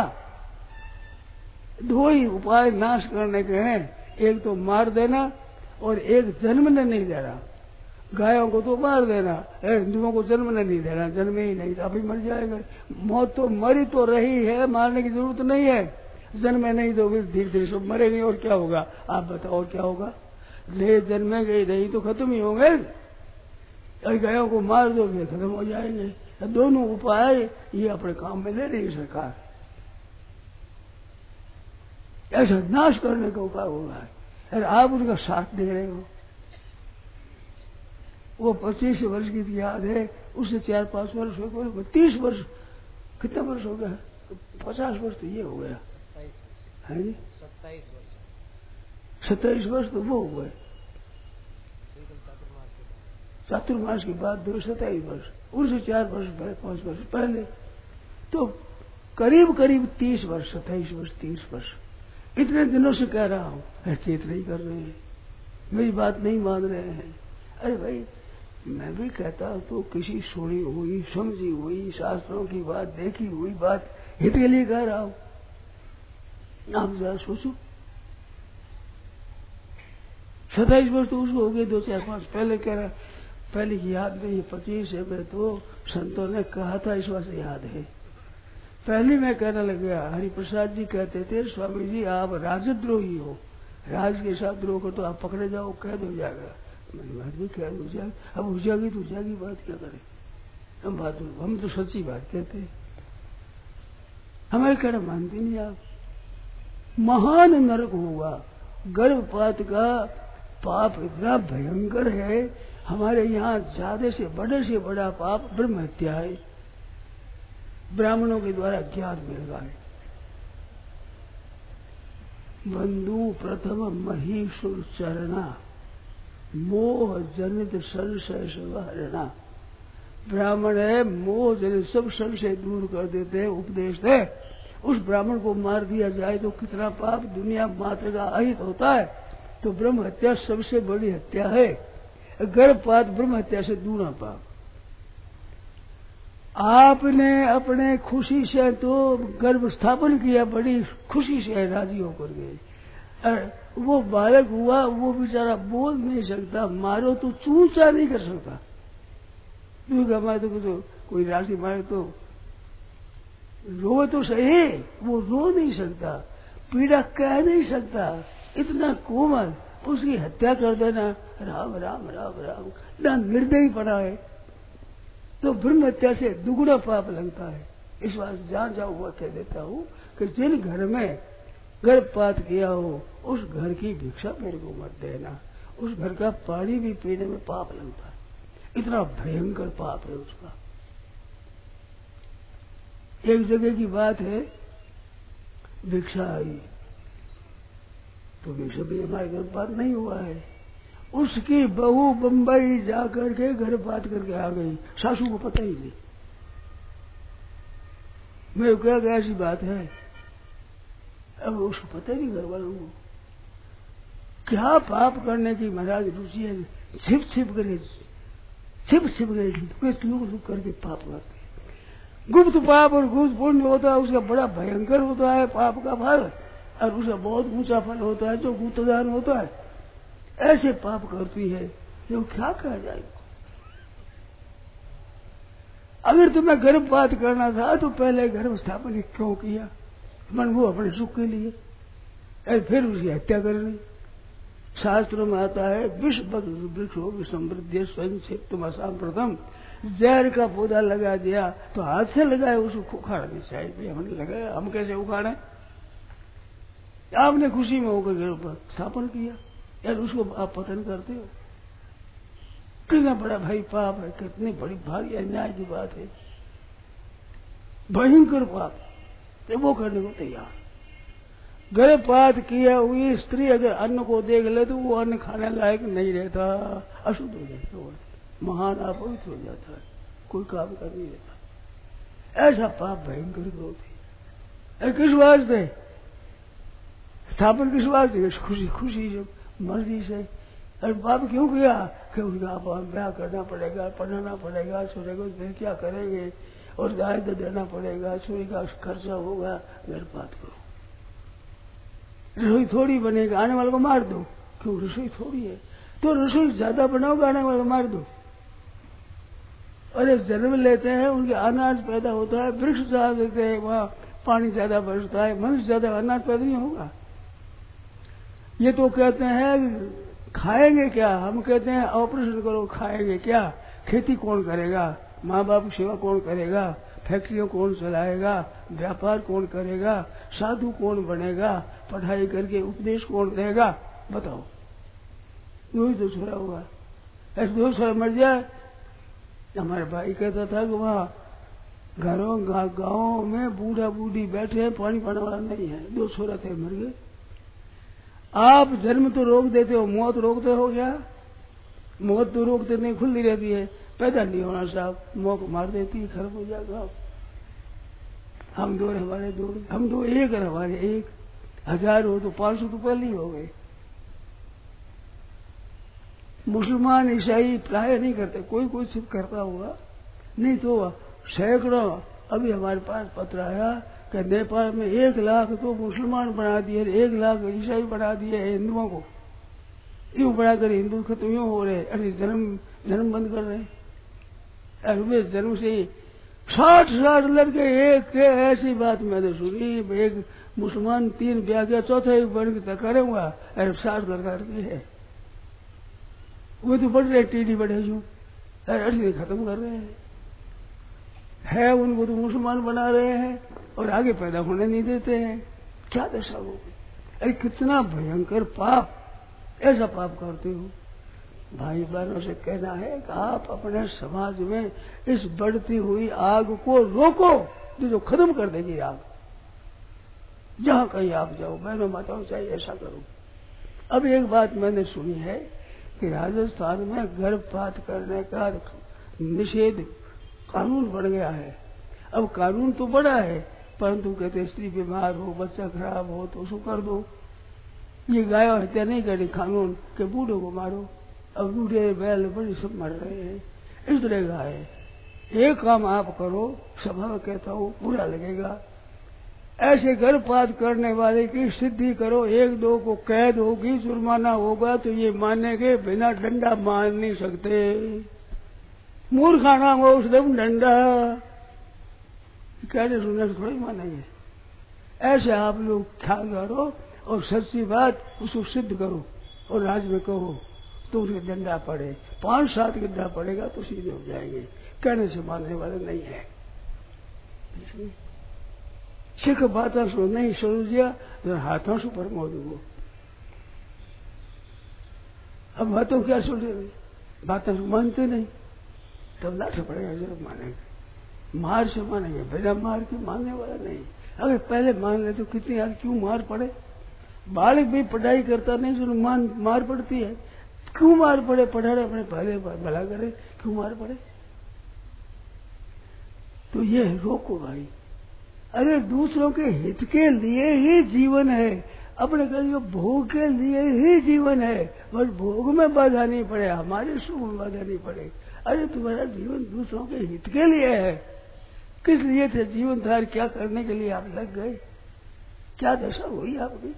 Speaker 2: दो ही उपाय नाश करने के हैं, एक तो मार देना और एक जन्मने नहीं देना। गायों को तो मार देना, हिंदुओं को जन्मने नहीं देना, जन्मे ही नहीं, अभी मर जाएगा। मौत तो मरी तो रही है, मारने की जरूरत नहीं है। जन्मे नहीं तो फिर धीरे धीरे सब मरेंगे, और क्या होगा? आप बताओ और क्या होगा? ले जन्मे गई नहीं तो खत्म ही होंगे, और गायों को मार दो फिर खत्म हो जाएंगे। दोनों उपाय ये अपने काम में ले रही है सरकार, ऐसा नाश करने का उपाय हो रहा है, अरे आप उनका साथ दे रहे हो। वो पच्चीस वर्ष की याद है, उससे चार पांच वर्ष हो गए, तीस वर्ष, कितना वर्ष हो गया? पचास वर्ष तो ये हो गया है जी,
Speaker 3: सत्ताईस वर्ष
Speaker 2: सत्ताईस वर्ष तो वो हो गए, चातुर्मास के बाद दो सत्ताईस वर्ष, उनसे चार वर्ष पहले, पांच वर्ष पहले, तो करीब करीब तीस वर्ष, सत्ताईस वर्ष, तीस वर्ष, इतने दिनों से कह रहा हूं, चेत नहीं कर रहे हैं, मेरी बात नहीं मान रहे हैं। अरे भाई, मैं भी कहता हूं तो किसी सुनी हुई, समझी हुई, शास्त्रों की बात, देखी हुई बात हित के लिए कह रहा हूं। आप जरा सोचो, सत्ताईस वर्ष तो उसको हो गए, दो चार पांच पहले कह रहा, पहले की याद नहीं, पच्चीस है मैं तो संतों ने कहा था, इस बात से याद है। पहले मैं कहने लग गया, हरिप्रसाद जी कहते थे, स्वामी जी आप राजद्रोही हो, राज के साथ द्रोह को तो आप पकड़े जाओ, कैद हो जाएगा। मेरी बात भी कैद हो जाएगी, अब हो जाएगी तो हो जाएगी, बात क्या करें हम? बात हम तो सच्ची बात कहते हैं, हमारे कहना मानते नहीं आप। महान नरक होगा, गर्भपात का पाप इतना भयंकर है, हमारे यहाँ ज्यादा से बड़े से बड़ा पाप ब्रह्म हत्या है, ब्राह्मणों के द्वारा ज्ञान मिल रहा है। बंधु प्रथम महीसुर चरणा, मोह जनित संशय सवहरणा, ब्राह्मण है, मोह जन सब संशय दूर कर देते हैं, उपदेश है। उस ब्राह्मण को मार दिया जाए तो कितना पाप दुनिया मात्र का अहित होता है। तो ब्रह्म हत्या सबसे बड़ी हत्या है। गर्भपात ब्रह्म हत्या से दूना पाप। आपने अपने खुशी से तो गर्भ स्थापन किया, बड़ी खुशी से राजी होकर गए। वो बालक हुआ, वो बेचारा बोल नहीं सकता, मारो तो चूचा नहीं कर सकता। दूसरा मारे तो, तो कोई राशि मारे तो रो तो सही, वो रो नहीं सकता, पीड़ा कह नहीं सकता, इतना कोमल, उसकी हत्या कर देना, राम राम राम राम, इतना निर्दयी पड़ा है। तो ब्रह्म हत्या से दुगुना पाप लगता है। इस बात जहां जाऊं हुआ कह देता हूं कि जिन घर में गर्भपात किया हो उस घर की भिक्षा मेरे को मत देना, उस घर का पानी भी पीने में पाप लगता है, इतना भयंकर पाप है उसका। एक जगह की बात है, भिक्षा आई तो भिक्षा भी हमारे गर्भपात नहीं हुआ है, उसकी बहू बंबई जाकर के गर्भपात करके आ गई, सासू को पता ही नहीं। मैं क्या क्या ऐसी बात है, अब उसको पता ही नहीं घर वालों को। क्या पाप करने की महाराज रुचि है, छिप छिप करे, छिप छिप करे, लुक लुक करके पाप करते। गुप्त पाप और गुप्त पुण्य होता है, उसका बड़ा भयंकर होता है पाप का फल, और उसका बहुत ऊंचा फल होता है जो गुप्तदान होता है। ऐसे पाप करती है जो क्या कहा जाए। अगर तुम्हें गर्भपात करना था तो पहले गर्भ स्थापन क्यों किया, मन वो अपने सुख के लिए, और फिर उसकी हत्या करनी। शास्त्रों में आता है विष वृक्ष हो विसमृद्धि स्वयं से तुम असाम प्रथम, जहर का पौधा लगा दिया तो हाथ से लगाए उसको उखाड़नी चाहिए। हमने लगाया, हम कैसे उखाड़े? आपने खुशी में होकर गर्भ स्थापन किया, यार उसको आप पतन करते हो, कितना बड़ा भाई पाप है, कितनी बड़ी भारी अन्याय की बात है, भयंकर पाप, तो वो करने को तैयार। गर्भपात किया हुई स्त्री अगर अन्न को देख ले तो वो अन्न खाने लायक नहीं रहता, अशुद्ध हो जाता है, महान अपवित्र हो जाता है, कोई काम कर नहीं रहता। ऐसा पाप भयंकर होती है। किस वास्ते स्थापन, किस वास्ते? खुशी खुशी से, मर्जी से। अरे पाप क्यों किया? क्योंकि आप ब्याह करना पड़ेगा, पढ़ाना पड़ेगा, सूर्य को फिर क्या करेंगे, और गाय तो देना पड़ेगा, सूर्य का खर्चा होगा, गर्भपात करो। रसोई थोड़ी बनेगा, आने वाले को मार दो, क्यों रसोई थोड़ी है, तो रसोई ज्यादा बनाओगे, आने वाले को मार दो। अरे जन्म लेते हैं, उनके अनाज पैदा होता है, वृक्ष ज्यादा देते हैं, वहां पानी ज्यादा बरसता है, मनुष्य ज्यादा अनाज पैदा नहीं होगा। ये तो कहते हैं खाएंगे क्या, हम कहते हैं ऑपरेशन करो, खाएंगे क्या? खेती कौन करेगा, माँ बाप की सेवा कौन करेगा, फैक्ट्रियों कौन चलाएगा, व्यापार कौन करेगा, साधु कौन बनेगा, पढ़ाई करके उपदेश कौन देगा, बताओ। वही तो छोड़ा हुआ, ऐसे दो छोरा मर जाए। हमारे भाई कहता था कि वहाँ घरों गाँव में बूढ़ा बूढ़ी बैठे हैं, पानी पाने वाला नहीं है, दो छोरा थे मर गए। आप जन्म तो रोक देते हो, मौत रोकते हो क्या? मौत तो रोकते नहीं, खुलती रहती है, पैदा नहीं होना साहब, मौत मार देती है, खत्म हो जाएगा। हम दो हमारे दो, हम दो एक है, हमारे एक, हजार हो तो पांच सौ तो पहले ही हो गए। मुसलमान ईसाई प्राय नहीं करते, कोई कोई सिर्फ करता होगा, नहीं तो सैकड़ों। अभी हमारे पास पत्र आया कि नेपाल में एक लाख तो मुसलमान बना दिए, एक लाख ईसाई बना दिए हिंदुओं को, यूं बनाकर हिंदू खत्म यूं हो रहे, अरे जन्म जन्म बंद कर रहे हैं। अरे जन्म से साठ साठ लड़के एक के, ऐसी बात मैंने सुनी, एक मुसलमान तीन ब्याह किया, चौथा एक बन के करूंगा, अरे साठ लड़के है, वो तो बढ़ रहे टीडी बढ़े यूं, अरे खत्म कर रहे हैं, है उनको तो मुसलमान बना रहे हैं और आगे पैदा होने नहीं देते हैं। क्या दशा होगी? अरे कितना भयंकर पाप, ऐसा पाप करते हो। भाई बहनों से कहना है कि आप अपने समाज में इस बढ़ती हुई आग को रोको, जो जो खत्म कर देगी आग। जहां कहीं आप जाओ, बहनों माताओं चाहिए ऐसा करो। अब एक बात मैंने सुनी है कि राजस्थान में गर्भपात करने का निषेध कानून बढ़ गया है। अब कानून तो बड़ा है, परंतु कहते स्त्री बीमार हो, बच्चा खराब हो तो उसको कर दो। ये गाय हत्या नहीं करनी कानून के बूढ़ों को मारो। अब बूढ़े बैल बड़े सब मर रहे हैं, इस तरह का है। एक काम आप करो, सभा में कहता हूँ बुरा लगेगा, ऐसे गर्भपात करने वाले की सिद्धि करो, एक दो को कैद होगी, जुर्माना होगा, तो ये मानेंगे, बिना डंडा मान नहीं सकते। मूर्खाना हो उसने डंडा कहने सुनने से थोड़ी मानेंगे। ऐसे आप लोग ख्याल करो और सच्ची बात उसको सिद्ध करो और राज में कहो तो उसके डंडा पड़े, पांच सात गड्ढा पड़ेगा तो सीधे हो जाएंगे। कहने से मानने वाले नहीं है। सिख बातों सो नहीं समझिया तो हाथों से पर मोड़ दो। अब बातों क्या सुने, बातों से मानते नहीं, तब लाठ पड़ेगा जरूर मानेंगे। मार से मानेंगे, बिना मार के मानने वाला नहीं। अगर पहले मान ले तो कितनी यार क्यों मार पड़े। बालक भी पढ़ाई करता नहीं तो मान मार पड़ती है, क्यों मार पड़े। पढ़ाने अपने पहले भला करे, क्यों मार पड़े। तो ये रोको भाई। अरे दूसरों के हित के लिए ही जीवन है, अपने कल भोग के लिए ही जीवन है। बस भोग में बाधा नहीं पड़े, हमारे सुख में बाधा नहीं पड़े। अरे तुम्हारा जीवन दूसरों के हित के लिए है। किस लिए थे जीवन धार, क्या करने के लिए आप लग गए, क्या दशा हुई आपकी।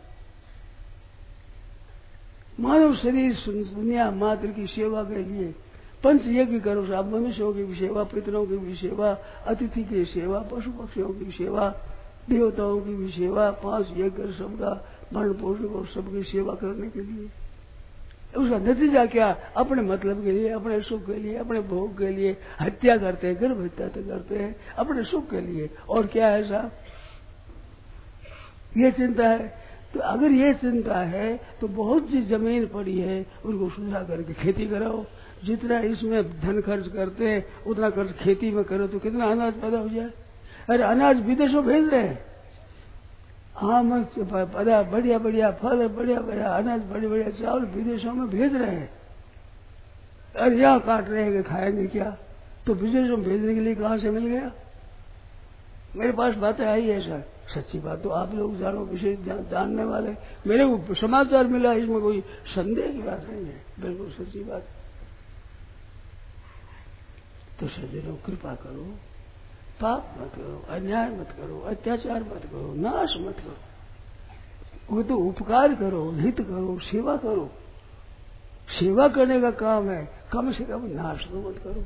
Speaker 2: मानव शरीर दुनिया मात्र की सेवा के लिए पंच यज्ञ करो, आप मनुष्यों की भी सेवा, पितरों की भी सेवा, अतिथि की सेवा, पशु पक्षियों की भी सेवा, देवताओं की भी सेवा, पांच यज्ञ सबका भरण पोषण और सबकी सेवा करने के लिए। उसका नतीजा क्या, अपने मतलब के लिए, अपने सुख के लिए, अपने भोग के लिए हत्या करते हैं, गर्भ हत्या करते हैं अपने सुख के लिए। और क्या है साहब, ये चिंता है। तो अगर ये चिंता है तो बहुत सी जमीन पड़ी है उनको सुधा करके खेती कराओ। जितना इसमें धन खर्च करते हैं उतना खर्च खेती में करो तो कितना अनाज पैदा हो जाए। अरे अनाज विदेशों भेज रहे हैं, आम पदा बढ़िया बढ़िया फल, बढ़िया बढ़िया अनाज, बढ़िया बढ़िया चावल विदेशों में भेज रहे हैं। अरे यहाँ काट रहे हैं कि खाएंगे क्या, तो विदेशों में भेजने के लिए कहाँ से मिल गया। मेरे पास बातें आई है सर, सच्ची बात तो आप लोग जानो, विशेष जानने वाले। मेरे को समाचार मिला, इसमें कोई संदेह की बात नहीं है, बिल्कुल सच्ची बात। तो सज्जनों कृपा करो, पाप मत करो, अन्याय मत करो, अत्याचार मत करो, नाश मत करो। वो तो उपकार करो, हित करो, सेवा करो। सेवा करने का काम है, कम से कम नाश तो मत करो।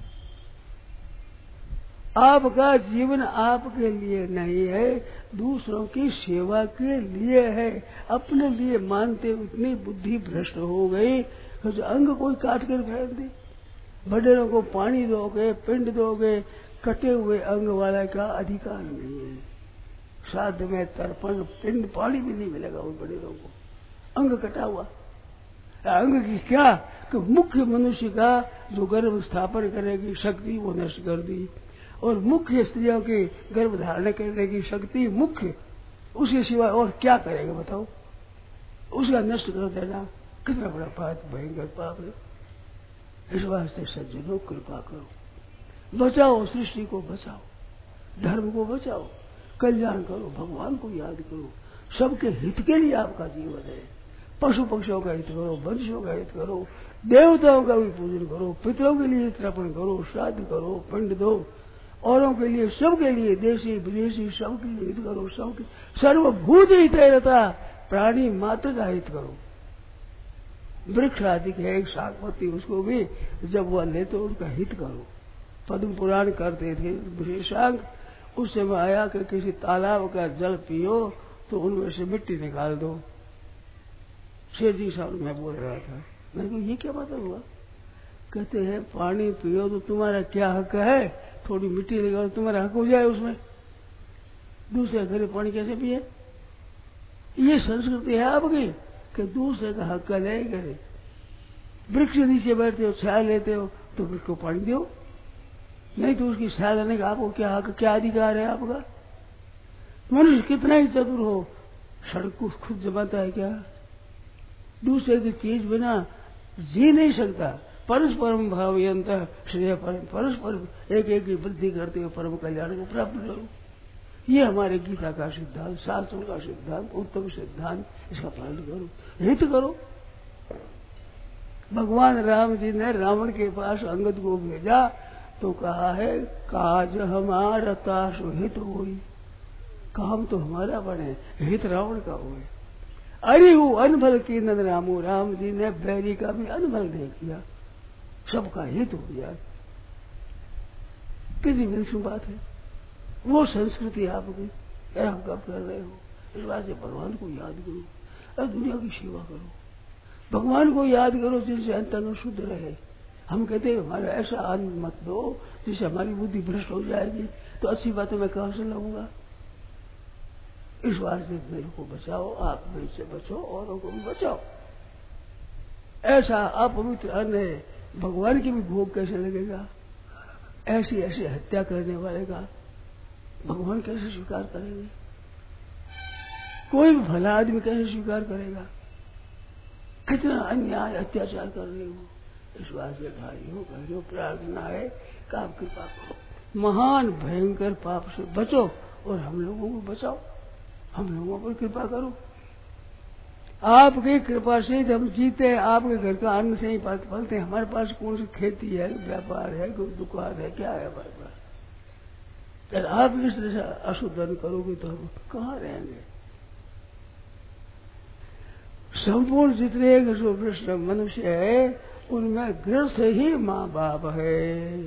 Speaker 2: आपका जीवन आपके लिए नहीं है, दूसरों की सेवा के लिए है। अपने लिए मानते इतनी बुद्धि भ्रष्ट हो गई कि अंग कोई काट कर फेंक दे। बड़ेरों को पानी दोगे, पिंड दोगे, कटे हुए अंग वाला का अधिकार नहीं है। श्राद्ध में तर्पण पिंड पानी भी नहीं मिलेगा उन बड़ेरों को, अंग कटा हुआ। अंग की क्या कि मुख्य मनुष्य का जो गर्भ स्थापन करेगी शक्ति वो नष्ट कर दी, और मुख्य स्त्रियों की गर्भ धारण करने की शक्ति मुख्य, उसके सिवा और क्या करेगा बताओ। उसका नष्ट कर देना कितना बड़ा पाप, भयंकर पाप है। इस वास्ते सज्जनों कृपा करो, बचाओ, सृष्टि को बचाओ, धर्म को बचाओ, कल्याण करो, भगवान को याद करो। सबके हित के लिए आपका जीवन है। पशु पक्षियों का हित करो, वंशों का हित करो, देवताओं का भी पूजन करो, पितरों के लिए तर्पण करो, श्राद्ध करो, पिंड दो, औरों के लिए, सबके लिए, देशी विदेशी सबके लिए हित करो। सबके सर्वभूत हित रहता, प्राणी मात्र का हित करो। वृक्ष आदि है एक शाकपति, उसको भी जब वह ले तो उनका हित करो। पद्म पुराण करते थे विशेषांग, उस समय आया कि किसी तालाब का जल पियो तो उनमें से मिट्टी निकाल दो। शेर जी साहब मैं बोल रहा था, मैंने कहा ये क्या मतलब हुआ। कहते हैं पानी पियो तो तुम्हारा क्या हक है, थोड़ी मिट्टी निकालो तुम्हारा हक हो जाए उसमें, दूसरे घर पानी कैसे पिए। ये संस्कृति है आपकी कि दूसरे का हक का ले करे। वृक्ष नीचे बैठते हो, छाया लेते हो तो वृक्ष को पानी दो, नहीं तो उसकी छाया लेने का आपको क्या हक, क्या अधिकार है आपका। मनुष्य कितना ही चतुर हो, सड़क को खुद जमाता है क्या। दूसरे की चीज बिना जी नहीं सकता, परस्परम भावयंत श्रेय परस्पर एक एक की वृद्धि करते हुए परम कल्याण को प्राप्त करो। ये हमारे गीता का सिद्धांत, शास्त्रों का सिद्धांत, उत्तम सिद्धांत, इसका पालन करो, हित करो। भगवान राम जी ने रावण के पास अंगद को भेजा तो कहा है काज हमारा ताशु हित होई, काम तो हमारा बने, हित रावण का हुए। अरे वो अनबल की नंद रामू, राम जी ने बैरी का भी अनबल देख किया, सबका हित हो गया। किसी विलक्षण बात है वो संस्कृति आपकी, आप कब कर रहे हो? इस बात से भगवान को याद करो और दुनिया की सेवा करो। भगवान को याद करो जिससे अंतन शुद्ध रहे। हम कहते हैं हमारा ऐसा अन्न मत दो जिससे हमारी बुद्धि भ्रष्ट हो जाएगी, तो अच्छी बातें मैं कहां से लाऊंगा? इस बात से मेरे को बचाओ, आप मेरे से बचो, औरों को भी बचाओ। ऐसा अपवित्र अन्न है, भगवान की भी भोग कैसे लगेगा? ऐसी ऐसी हत्या करने वाले का भगवान कैसे स्वीकार करेंगे? कोई भी भला आदमी कैसे स्वीकार करेगा? कितना अन्याय अत्याचार कर रहे हो। इस बात से भाइयों बहनों प्रार्थना है कि आप कृपा करो, महान भयंकर पाप से बचो और हम लोगों को बचाओ, हम लोगों पर कृपा करो। आपकी कृपा से हम जीते, आपके घर का अन्न से ही पलते हैं। हमारे पास कौन सी खेती है, व्यापार है, कोई दुकान है, क्या है हमारे पास? अगर आप इस तरह से अशुद्धन करोगे तो हम कहाँ रहेंगे? संपूर्ण जितने जो कृष्ण मनुष्य है उनमें गृहस्थ ही माँ बाप है।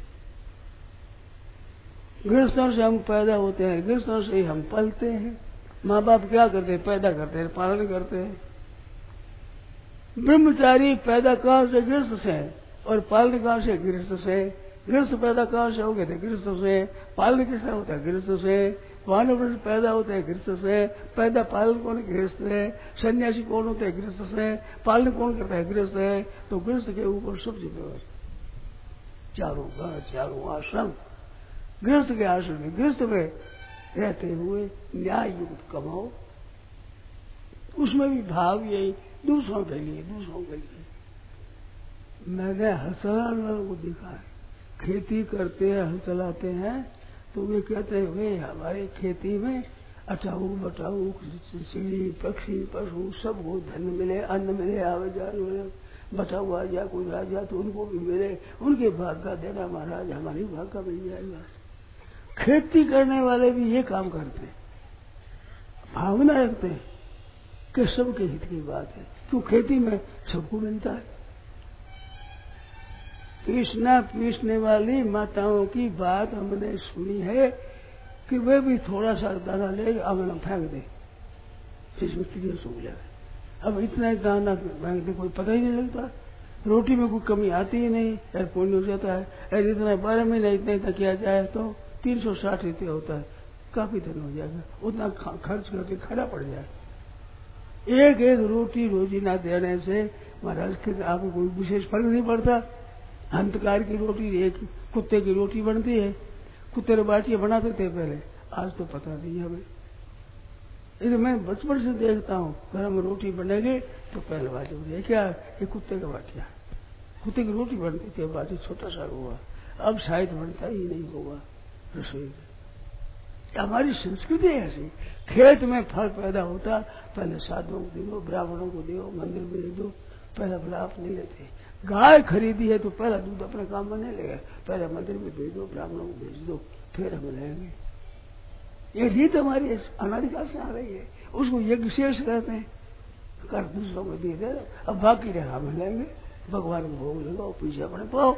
Speaker 2: गृहस्थों से हम पैदा होते हैं, गृहस्थों से ही हम पलते हैं। माँ बाप क्या करते हैं? पैदा करते हैं, पालन करते हैं। ब्रह्मचारी पैदा कहाँ से? गृहस्थ से, और पालन कहाँ से? गृहस्थ से। गृहस्थ पैदा कहाँ से हो गए थे? गृहस्थ से। पालन किससे होता है? गृहस्थ से। वानप्रस्थ पैदा होते हैं गृहस्थ से, पैदा पालन कौन? गृहस्थ है। सन्यासी कौन होते हैं? गृहस्थ से। पालन कौन करता है? गृहस्थ है। तो गृहस्थ के ऊपर सब जिम्मेवार, चारों घर, चारों आश्रम गृहस्थ के आश्रम में, गृहस्थ में रहते हुए न्याय युक्त कमाओ। उसमें भी भाव यही दूसरों के लिए, दूसरों के लिए। मैंने हजारों लोगों को देखा है, खेती करते हैं, हल चलाते हैं, तो वे कहते हैं वे हमारे खेती में अटाऊ बटाऊ चिड़ी पक्षी पशु सबको धन मिले, अन्न मिले, आवे जाने मिले, बटाऊ आ जाए, कोई आ जाए तो उनको भी मिले, उनके भाग का देना महाराज हमारी भाग का मिल जाएगा। खेती करने वाले भी ये काम करते हैं, भावना रखते हैं कि सबके हित की बात है, क्यों खेती में सबको मिलता है। पीसना पीसने वाली माताओं की बात हमने सुनी है कि वे भी थोड़ा सा दाना ले आंगन में फेंक दे, जिसमें चिड़िया सूख जाए। अब इतना ही दाना फेंक दे, कोई पता ही नहीं लगता। रोटी में कोई कमी आती ही नहीं, यार पूर्ण हो जाता है। अरे इतना बारह महीने इतना इतना किया जाए तो तीन सौ साठ रुपये होता है, काफी धन हो जाएगा। उतना खर्च करके खड़ा पड़ जाए। एक एक रोटी रोजी ना देने से महाराज के आपको कोई विशेष फर्क नहीं पड़ता। अंतकार की रोटी एक कुत्ते की रोटी बनती है, कुत्ते बाटियां बनाते थे पहले, आज तो पता नहीं हमें। इधर मैं बचपन से देखता हूँ, घर में रोटी बनेगी तो पहले बाटी बनेगी, क्या ये कुत्ते का बाटिया, कुत्ते की रोटी बनती थी, बाटी छोटा सा हुआ, अब शायद बनता ही नहीं होगा रसोई में। हमारी संस्कृति है ऐसी। खेत में फल पैदा होता, पहले साधुओं को दे दो, ब्राह्मणों को दो, मंदिर में दे दो, पहला फल आप नहीं लेते। गाय खरीदी है तो पहला दूध अपने काम में नहीं लेगा, पहले मंदिर में भेज दो, ब्राह्मणों को भेज दो, फिर हम लेंगे। ये रीत हमारी अनादिकाल से आ रही है, उसको यज्ञ शेष कहते हैं। कर दूसरों को दे दे, अब बाकी रहा हम लेंगे, भगवान को भोग लगाओ, पीछे अपने पाओ।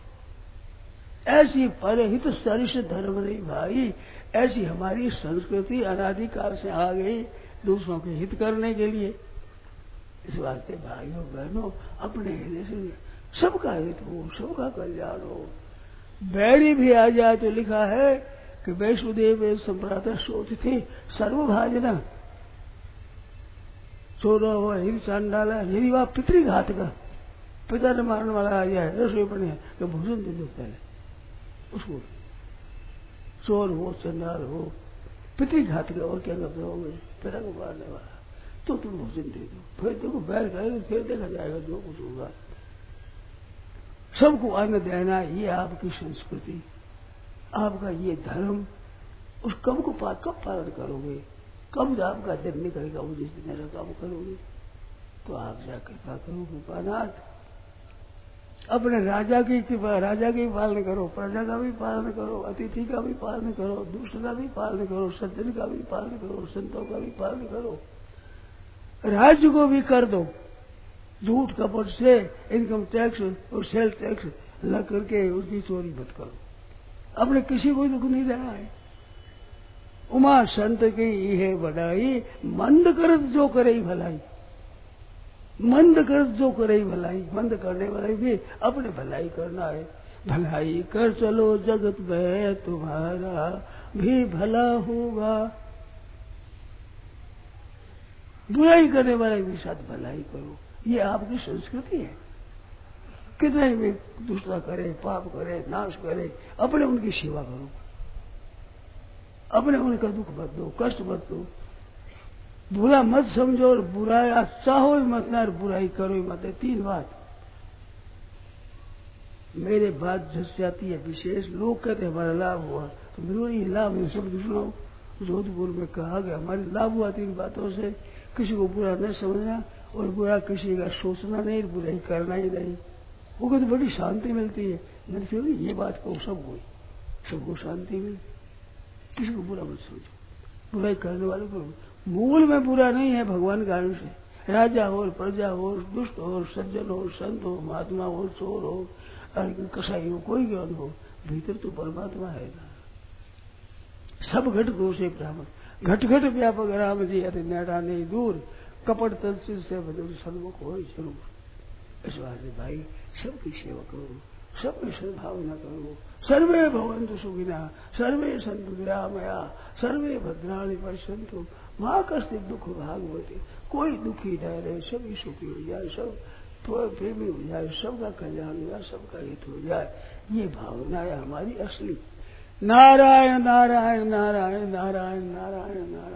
Speaker 2: ऐसी परहित सरिष धर्म नहीं भाई, ऐसी हमारी संस्कृति अनादिकाल से आ गई, दूसरों के हित करने के लिए। इस वास्ते भाइयों बहनों अपने हृदय से सबका हित हो, सबका कल्याण हो। बैरी भी आ जाए तो लिखा है कि वैष्णुदेव संप्रात सोच थी सर्वभाजना चोरो हुआ हिर चांडाला, यदि वह पितृघात का पिता ने मारने वाला आ जाए रसोई बने तो भोजन दे दो पहले उसको। चोर हो, चंडाल हो, पितृघात का और क्या करते हो, पिता को मारने वाला, तो तुम भोजन दे दो, फिर देखो बैठ गए, फिर देखा जाएगा जो कुछ होगा। सबको अन्न देना, ये आपकी संस्कृति, आपका ये धर्म। उस कब को पा, कब पालन करोगे? कब आपका दिन निकलेगा? वो जिस दिन ऐसा काम करोगे तो आप जा कृपा करो कृपानाथ। अपने राजा की कृपा, राजा की पालन करो, प्रजा का भी पालन करो, अतिथि का भी पालन करो, दुष्ट का भी पालन करो, सज्जन का भी पालन करो, संतों का भी पालन करो। राज्य को भी कर दो। झूठ कपट से इनकम टैक्स और सेल टैक्स लग करके उसकी चोरी मत करो। अपने किसी को दुख नहीं देना है। उमा संत की है बढ़ाई, मंद करत जो करे भलाई। मंद करत जो करे भलाई, मंद करने वाले भी अपने भलाई करना है। भलाई कर चलो जगत में तुम्हारा भी भला होगा। बुराई करने वाले के साथ भलाई करो, ये आपकी संस्कृति है। कितने भी दुष्टता करे, पाप करे, नाश करे, अपने उनकी सेवा करो, अपने उनका दुख मत दो, कष्ट मत दो, बुरा मत समझो और बुराई चाहो ही मत ना और बुराई करो ही मत। तीन बात मेरे बात झस जाती है विशेष। लोग कहते हमारा लाभ हुआ, तो मेरे ये लाभ है सब सुनाओ। जोधपुर में कहा गया हमारे लाभ हुआ तीन बातों से। किसी को बुरा न समझना और बुरा किसी का सोचना नहीं, बुराई करना ही नहीं। वो कहते बड़ी शांति मिलती है। मैंने सोचा ये बात को सबको सबको शांति मिली। किसी को बुरा मत समझो, बुराई करने वाले को मूल में बुरा नहीं है। भगवान का अंश है। राजा हो, प्रजा हो, दुष्ट हो, सज्जन हो, संत हो, महात्मा हो, चोर हो, कसाई हो, कोई ज्ञान हो, भीतर तो परमात्मा है ना। सब घट दोष है ब्राह्मण, घट घट व्यापक राम जी अति नेटा नहीं दूर, कपट तत्व से बदल सन्मुख हो जरूर। इस बात में भाई सबकी सेवा करो, सब में सद्भावना करो। सर्वे भवन्तु सुखिनः, सर्वे सन्तु निरामया, सर्वे भद्राणि पश्यन्तु मां कश्चित् दुख भागवते। कोई दुखी न रहे, सभी सुखी हो जाए, सब प्रेमी हो जाए, सबका कल्याण हो जाए, सबका हित हो जाए। ये भावना है हमारी असली। नारायण नारायण नारायण नारायण नारायण नारायण।